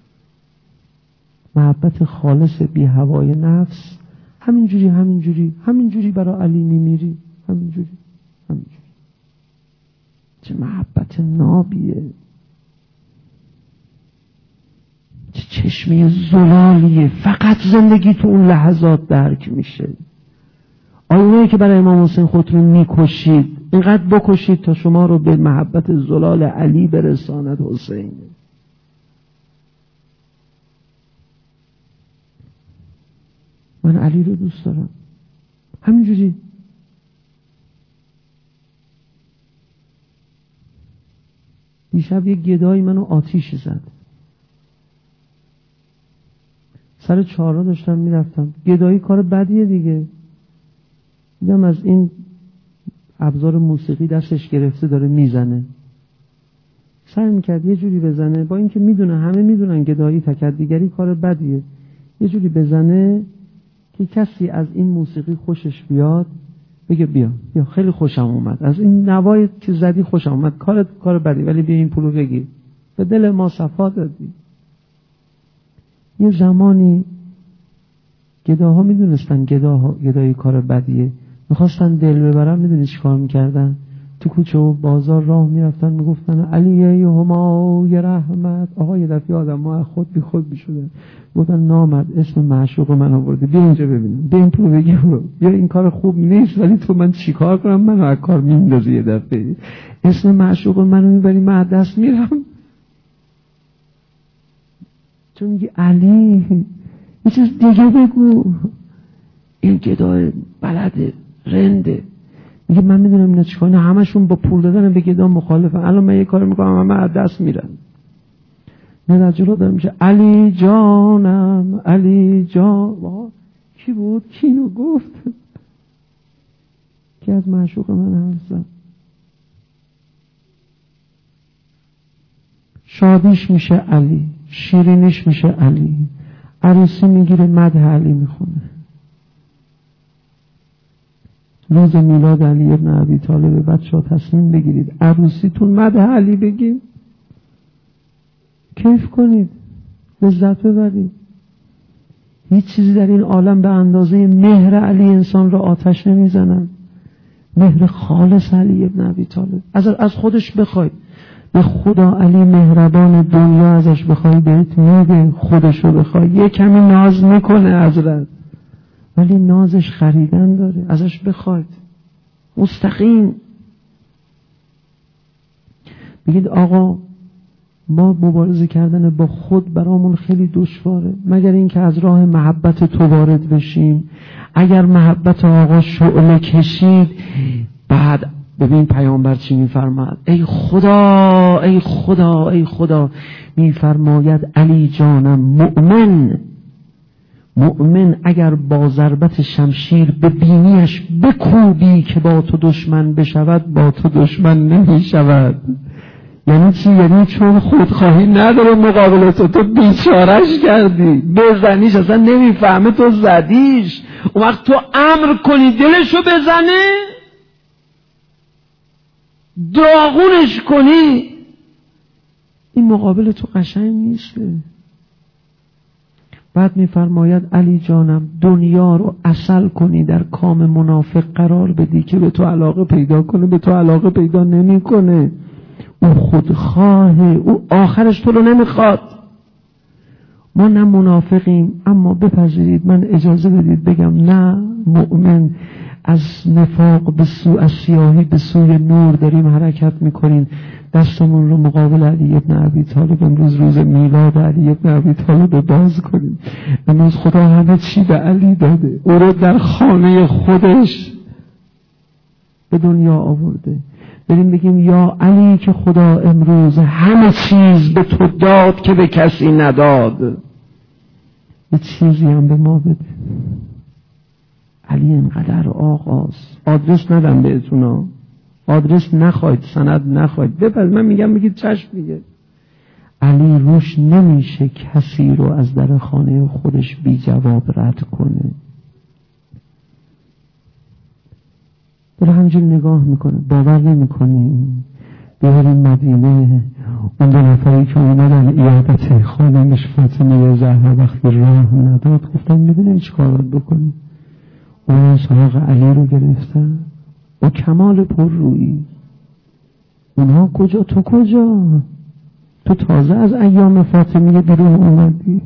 محبت خالص بی هوای نفس. همینجوری برای علی میمیری. همینجوری. چه محبت نابیه، چه چشمه زلالیه. فقط زندگی تو اون لحظات درک میشه. آیونایی که برای امام حسین خودتون میکشید، اینقدر بکشید تا شما رو به محبت زلال علی برساند حسین. من علی رو دوست دارم همینجوری. دیشب یک گدایی منو آتیش زد. سر 4 داشتم میرفتم. گدایی کار بدیه دیگه. دیدم از این ابزار موسیقی دستش گرفته داره میزنه. سعی میکرد یه جوری بزنه، با اینکه میدونه، همه میدونن گدایی تکدیگری کار بدیه، یه جوری بزنه که کسی از این موسیقی خوشش بیاد، بگه بیا خیلی خوشم اومد از این نوایی که زدی، خوشم اومد، کار بدی، ولی بیا این پولو بگیر، به دل ما صفا دادی. یه زمانی گداها میدونستن گدایی کار بدیه، میخواستن دل ببرن، میدونی چی کار میکردن؟ تو کوچه و بازار راه میرفتن، میگفتن علیه همای رحمت. آقا یه دفعه آدم ها خود بی خود بیشده، گفتن نامرد اسم معشوق من آورده، بیا اینجا ببینم، بیا این پول بگی برو، یا این کار خوب نیست ولی تو من چی کار کنم، منو از کار میندازی. یه دفعه اسم معشوق منو میبری، من از دست میرم. چون میگی علی یه چیز دیگه بگو. این گدای بلده رنده، میگه من میدونم اینا چیکار، نه همشون با پول دادن به گدا مخالفن. الان من یه کار میکنم همه از دست میرن. نه جلو دارم میشه علی جانم علی جان. کی بود؟ کی اینو گفت؟ کی از معشوق من حرف زد؟ شادیش میشه علی، شیرینیش میشه علی، عروسی میگیره مدح علی میخونه. روز میلاد علی ابن ابی طالب بچه‌ها تصمیم بگیرید عروسیتون مدح علی بگید، کیف کنید، لذت ببرید. هیچ چیزی در این عالم به اندازه مهر علی انسان را آتش نمیزنن. مهر خالص علی ابن ابی طالب. از خودش بخواید، به خدا علی مهربان، دنیا ازش بخوای بهت میده، خودشو بخوای. یه کمی ناز میکنه حضرت، ولی نازش خریدن داره، ازش بخواید مستقیم. بگید آقا ما مبارزه کردن با خود برامون خیلی دشواره، مگر اینکه از راه محبت تو وارد بشیم. اگر محبت آقا شعله کشید، بعد ببین پیامبر چی میفرماد؟ ای خدا ای خدا ای خدا، میفرماید علی جانم مؤمن اگر با ضربت شمشیر به بینیش بکوبی که با تو دشمن بشود، با تو دشمن نمیشود. یعنی چی؟ یعنی چون خودخواهی نداره مقابل تو بیچارش کردی، بزنیش اصلا نمیفهمه تو زدیش، اون وقت تو امر کنی دلشو بزنه، داغونش کنی، این مقابل تو قشنگ نیسته. بعد میفرماید علی جانم دنیا رو عسل کنی، در کام منافق قرار بدی که به تو علاقه پیدا کنه، به تو علاقه پیدا نمی کنه. او خودخواهه، او آخرش تو رو نمیخواد. ما نه منافقیم، اما بپذیرید، من اجازه بدید بگم، نه مؤمن از نفاق از سیاهی به سوی نور داریم حرکت میکنیم. دستمون رو مقابل علی ابن ابی طالب، امروز روز میلاد علی ابن ابی طالب باز کنیم. امروز خدا همه چی به علی داده، او رو در خانه خودش به دنیا آورده. بریم بگیم یا علی که خدا امروز همه چیز به تو داد که به کسی نداد، یه چیزی هم به ما بده. علی اینقدر آقاست. آدرس ندم بهتونا، آدرس نخواید، سند نخواید، بپس من میگم بگید چشم دیگه. علی روش نمیشه کسی رو از در خانه خودش بی جواب رد کنه. داره همجور نگاه میکنه، باور نمیکنیم. بیاریم مدینه، اون 2 نفری که اومدن ایادت خانمش فاطمه زهرا وقتی راه نداد، گفتن میدونیم چی کار بکنیم. اون سراغ علی رو گرفتن با کمال پررویی. اونها کجا؟ تو کجا؟ تو تازه از ایام فاطمیه بیرون اومدی.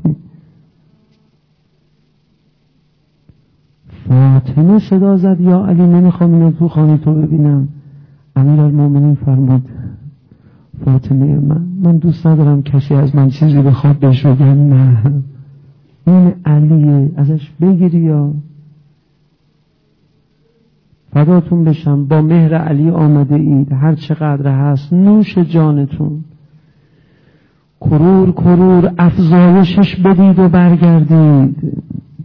فاطمه صدا زد یا علی نمیخوام اینو تو خانه تو ببینم. امیرالمومنین فرمود فاطمه من دوست ندارم کسی از من چیزی بخواد بهش بگم. نه این علیه، ازش بگیری یا فداتون بشم. با مهر علی آمده اید، هر چقدر هست نوش جانتون. کرور کرور افزایشش بدید و برگردید.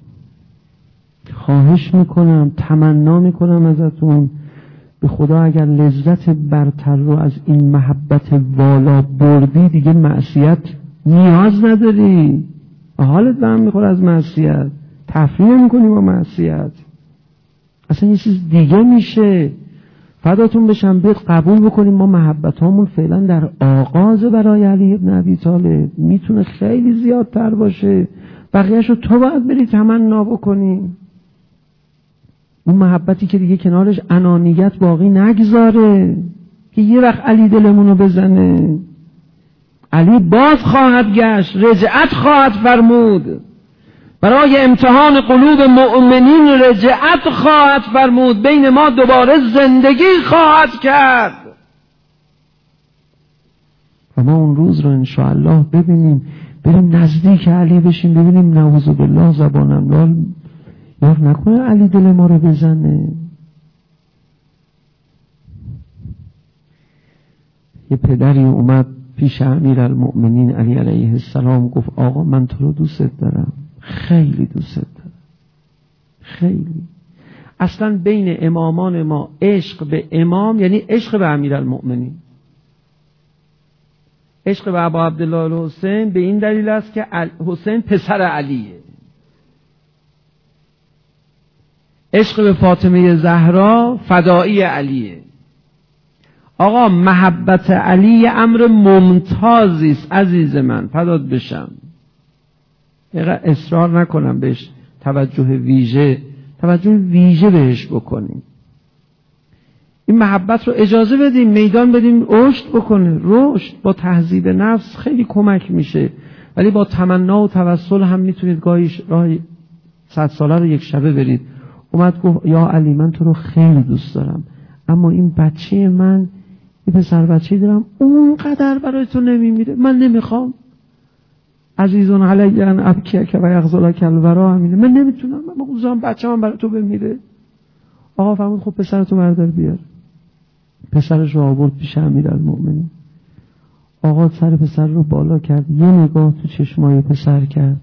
خواهش میکنم، تمنا میکنم ازتون، به خدا اگر لذت برتر رو از این محبت والا بردی دیگه معصیت نیاز نداری. حالت به هم میخوره از معصیت، تفریح نمیکنی با معصیت، اصلا یه چیز دیگه میشه. فداتون بشم بیاد قبول بکنیم ما محبت هامون فعلا در آغاز برای علی ابن ابی طالب، میتونه خیلی زیادتر باشه، بقیهشو تو باید بری تمنا بکنی. اون محبتی که دیگه کنارش انانیت باقی نگذاره که یه وقت علی دلمونو بزنه. علی باز خواهد گشت، رجعت خواهد فرمود، برای امتحان قلوب مؤمنین رجعت خواهد فرمود، بین ما دوباره زندگی خواهد کرد و ما اون روز رو انشاءالله ببینیم، بریم نزدیک علی بشیم، ببینیم نعوذ بالله زبانم لال یار نکنه علی دل ما رو بزنه. یه پدری اومد پیش امیرالمؤمنین علی علیه السلام، گفت آقا من تو رو دوست دارم، خیلی دوست دارم، خیلی. اصلا بین امامان ما عشق به امام یعنی عشق به امیرالمؤمنین. عشق به ابا عبدالله الحسین به این دلیل است که حسین پسر علیه. عشق به فاطمه زهرا فدایی علیه. آقا محبت علی امر ممتازی است عزیز من، فدات بشم. اصرار نکنم بهش توجه ویژه بهش بکنیم. این محبت رو اجازه بدیم، میدان بدیم رشد بکنه. رشد با تهذیب نفس خیلی کمک میشه، ولی با تمنا و توسل هم میتونید گاهی راه 100 ساله رو یک شبه برید. اومد گفت یا علی من تو رو خیلی دوست دارم، اما این بچه من، یه پسر بچه دارم اونقدر برای تو نمیمیره، من نمیخوام. عزیزون علی ان ابکیک و یغزلک الورا، همینه، من نمیتونم، من میخوام بچه من برای تو بمیره. آقا فرمود خب پسرتو بردار بیار. پسرش رو آورد پیش امیرالمؤمنین. آقا سر پسر رو بالا کرد، یه نگاه تو چشمای پسر کرد.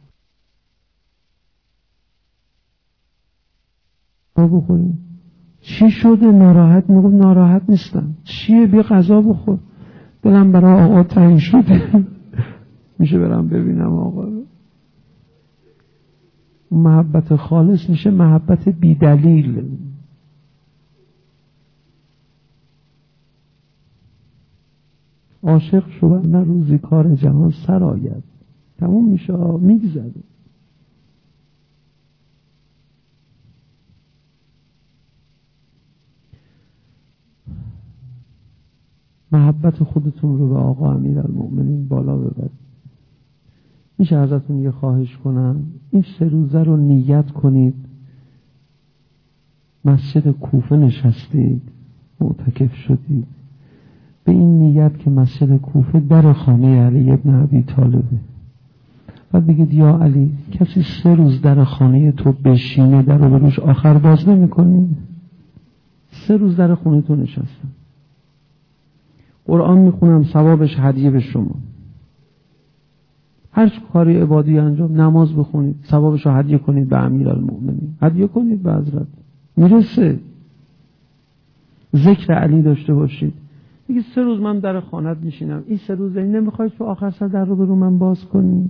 آقا بخوریم. چی شده؟ ناراحت؟ میگم ناراحت نیستم. چیه؟ بیا غذا بخور. دلم برای آقا تنگ شده. میشه برم ببینم آقا رو؟ محبت خالص میشه محبت بی دلیل. عاشق شو نه روزی کار جهان سر آید. تموم میشه، میگذره. محبت خودتون رو به آقا امیرالمؤمنین بالا ببرید. میشه ازتون یه خواهش کنم؟ این 3 روزه رو نیت کنید. مسجد کوفه نشستید، معتکف شدید، به این نیت که مسجد کوفه در خانه علی ابن ابی طالبه. و بگید یا علی کسی 3 روز در خانه تو بشینه در رو بروش آخر باز نمی کنی؟ 3 روز در خونه تو نشستم، قرآن میخونم، ثوابش هدیه به شما. هر کاری عبادی انجام، نماز بخونید، ثوابش رو هدیه کنید به امیرالمؤمنین، هدیه کنید به حضرت، میرسه. ذکر علی داشته باشید. میگه 3 روز من در خانت میشینم، این 3 روز این نمیخواید تو آخر سر در رو من باز کنی؟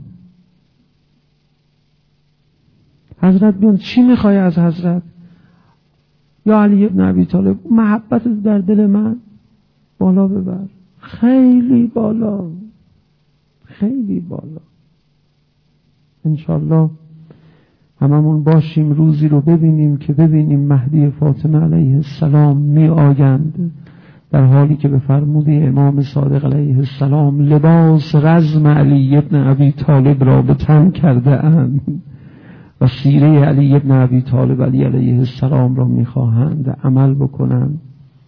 حضرت بیان چی میخوای از حضرت؟ یا علی ابن ابی طالب محبت در دل من بالا ببر، خیلی بالا، خیلی بالا. انشالله هممون باشیم روزی رو ببینیم که ببینیم مهدی فاطمه علیه السلام می آیند در حالی که به فرموده امام صادق علیه السلام لباس رزم علی ابن ابی طالب را به تن کرده اند و سیره علی ابن ابی طالب علیه السلام را میخواهند عمل بکنند،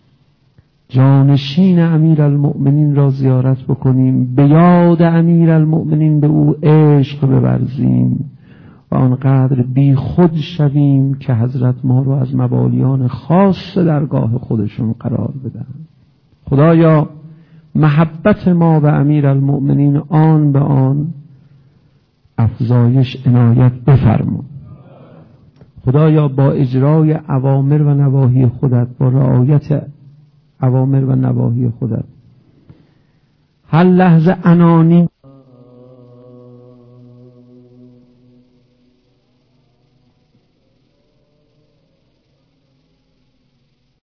جانشین امیرالمؤمنین را زیارت بکنیم، به یاد امیرالمؤمنین به او عشق بورزیم و آنقدر بی خود شویم که حضرت ما رو از موالیان خاص درگاه خودشون قرار بدن. خدایا محبت ما به امیرالمؤمنین آن به آن افزایش عنایت بفرما. خدایا با اجرای اوامر و نواهی خودت، با رعایت اوامر و نواهی خودت، هر لحظه انانی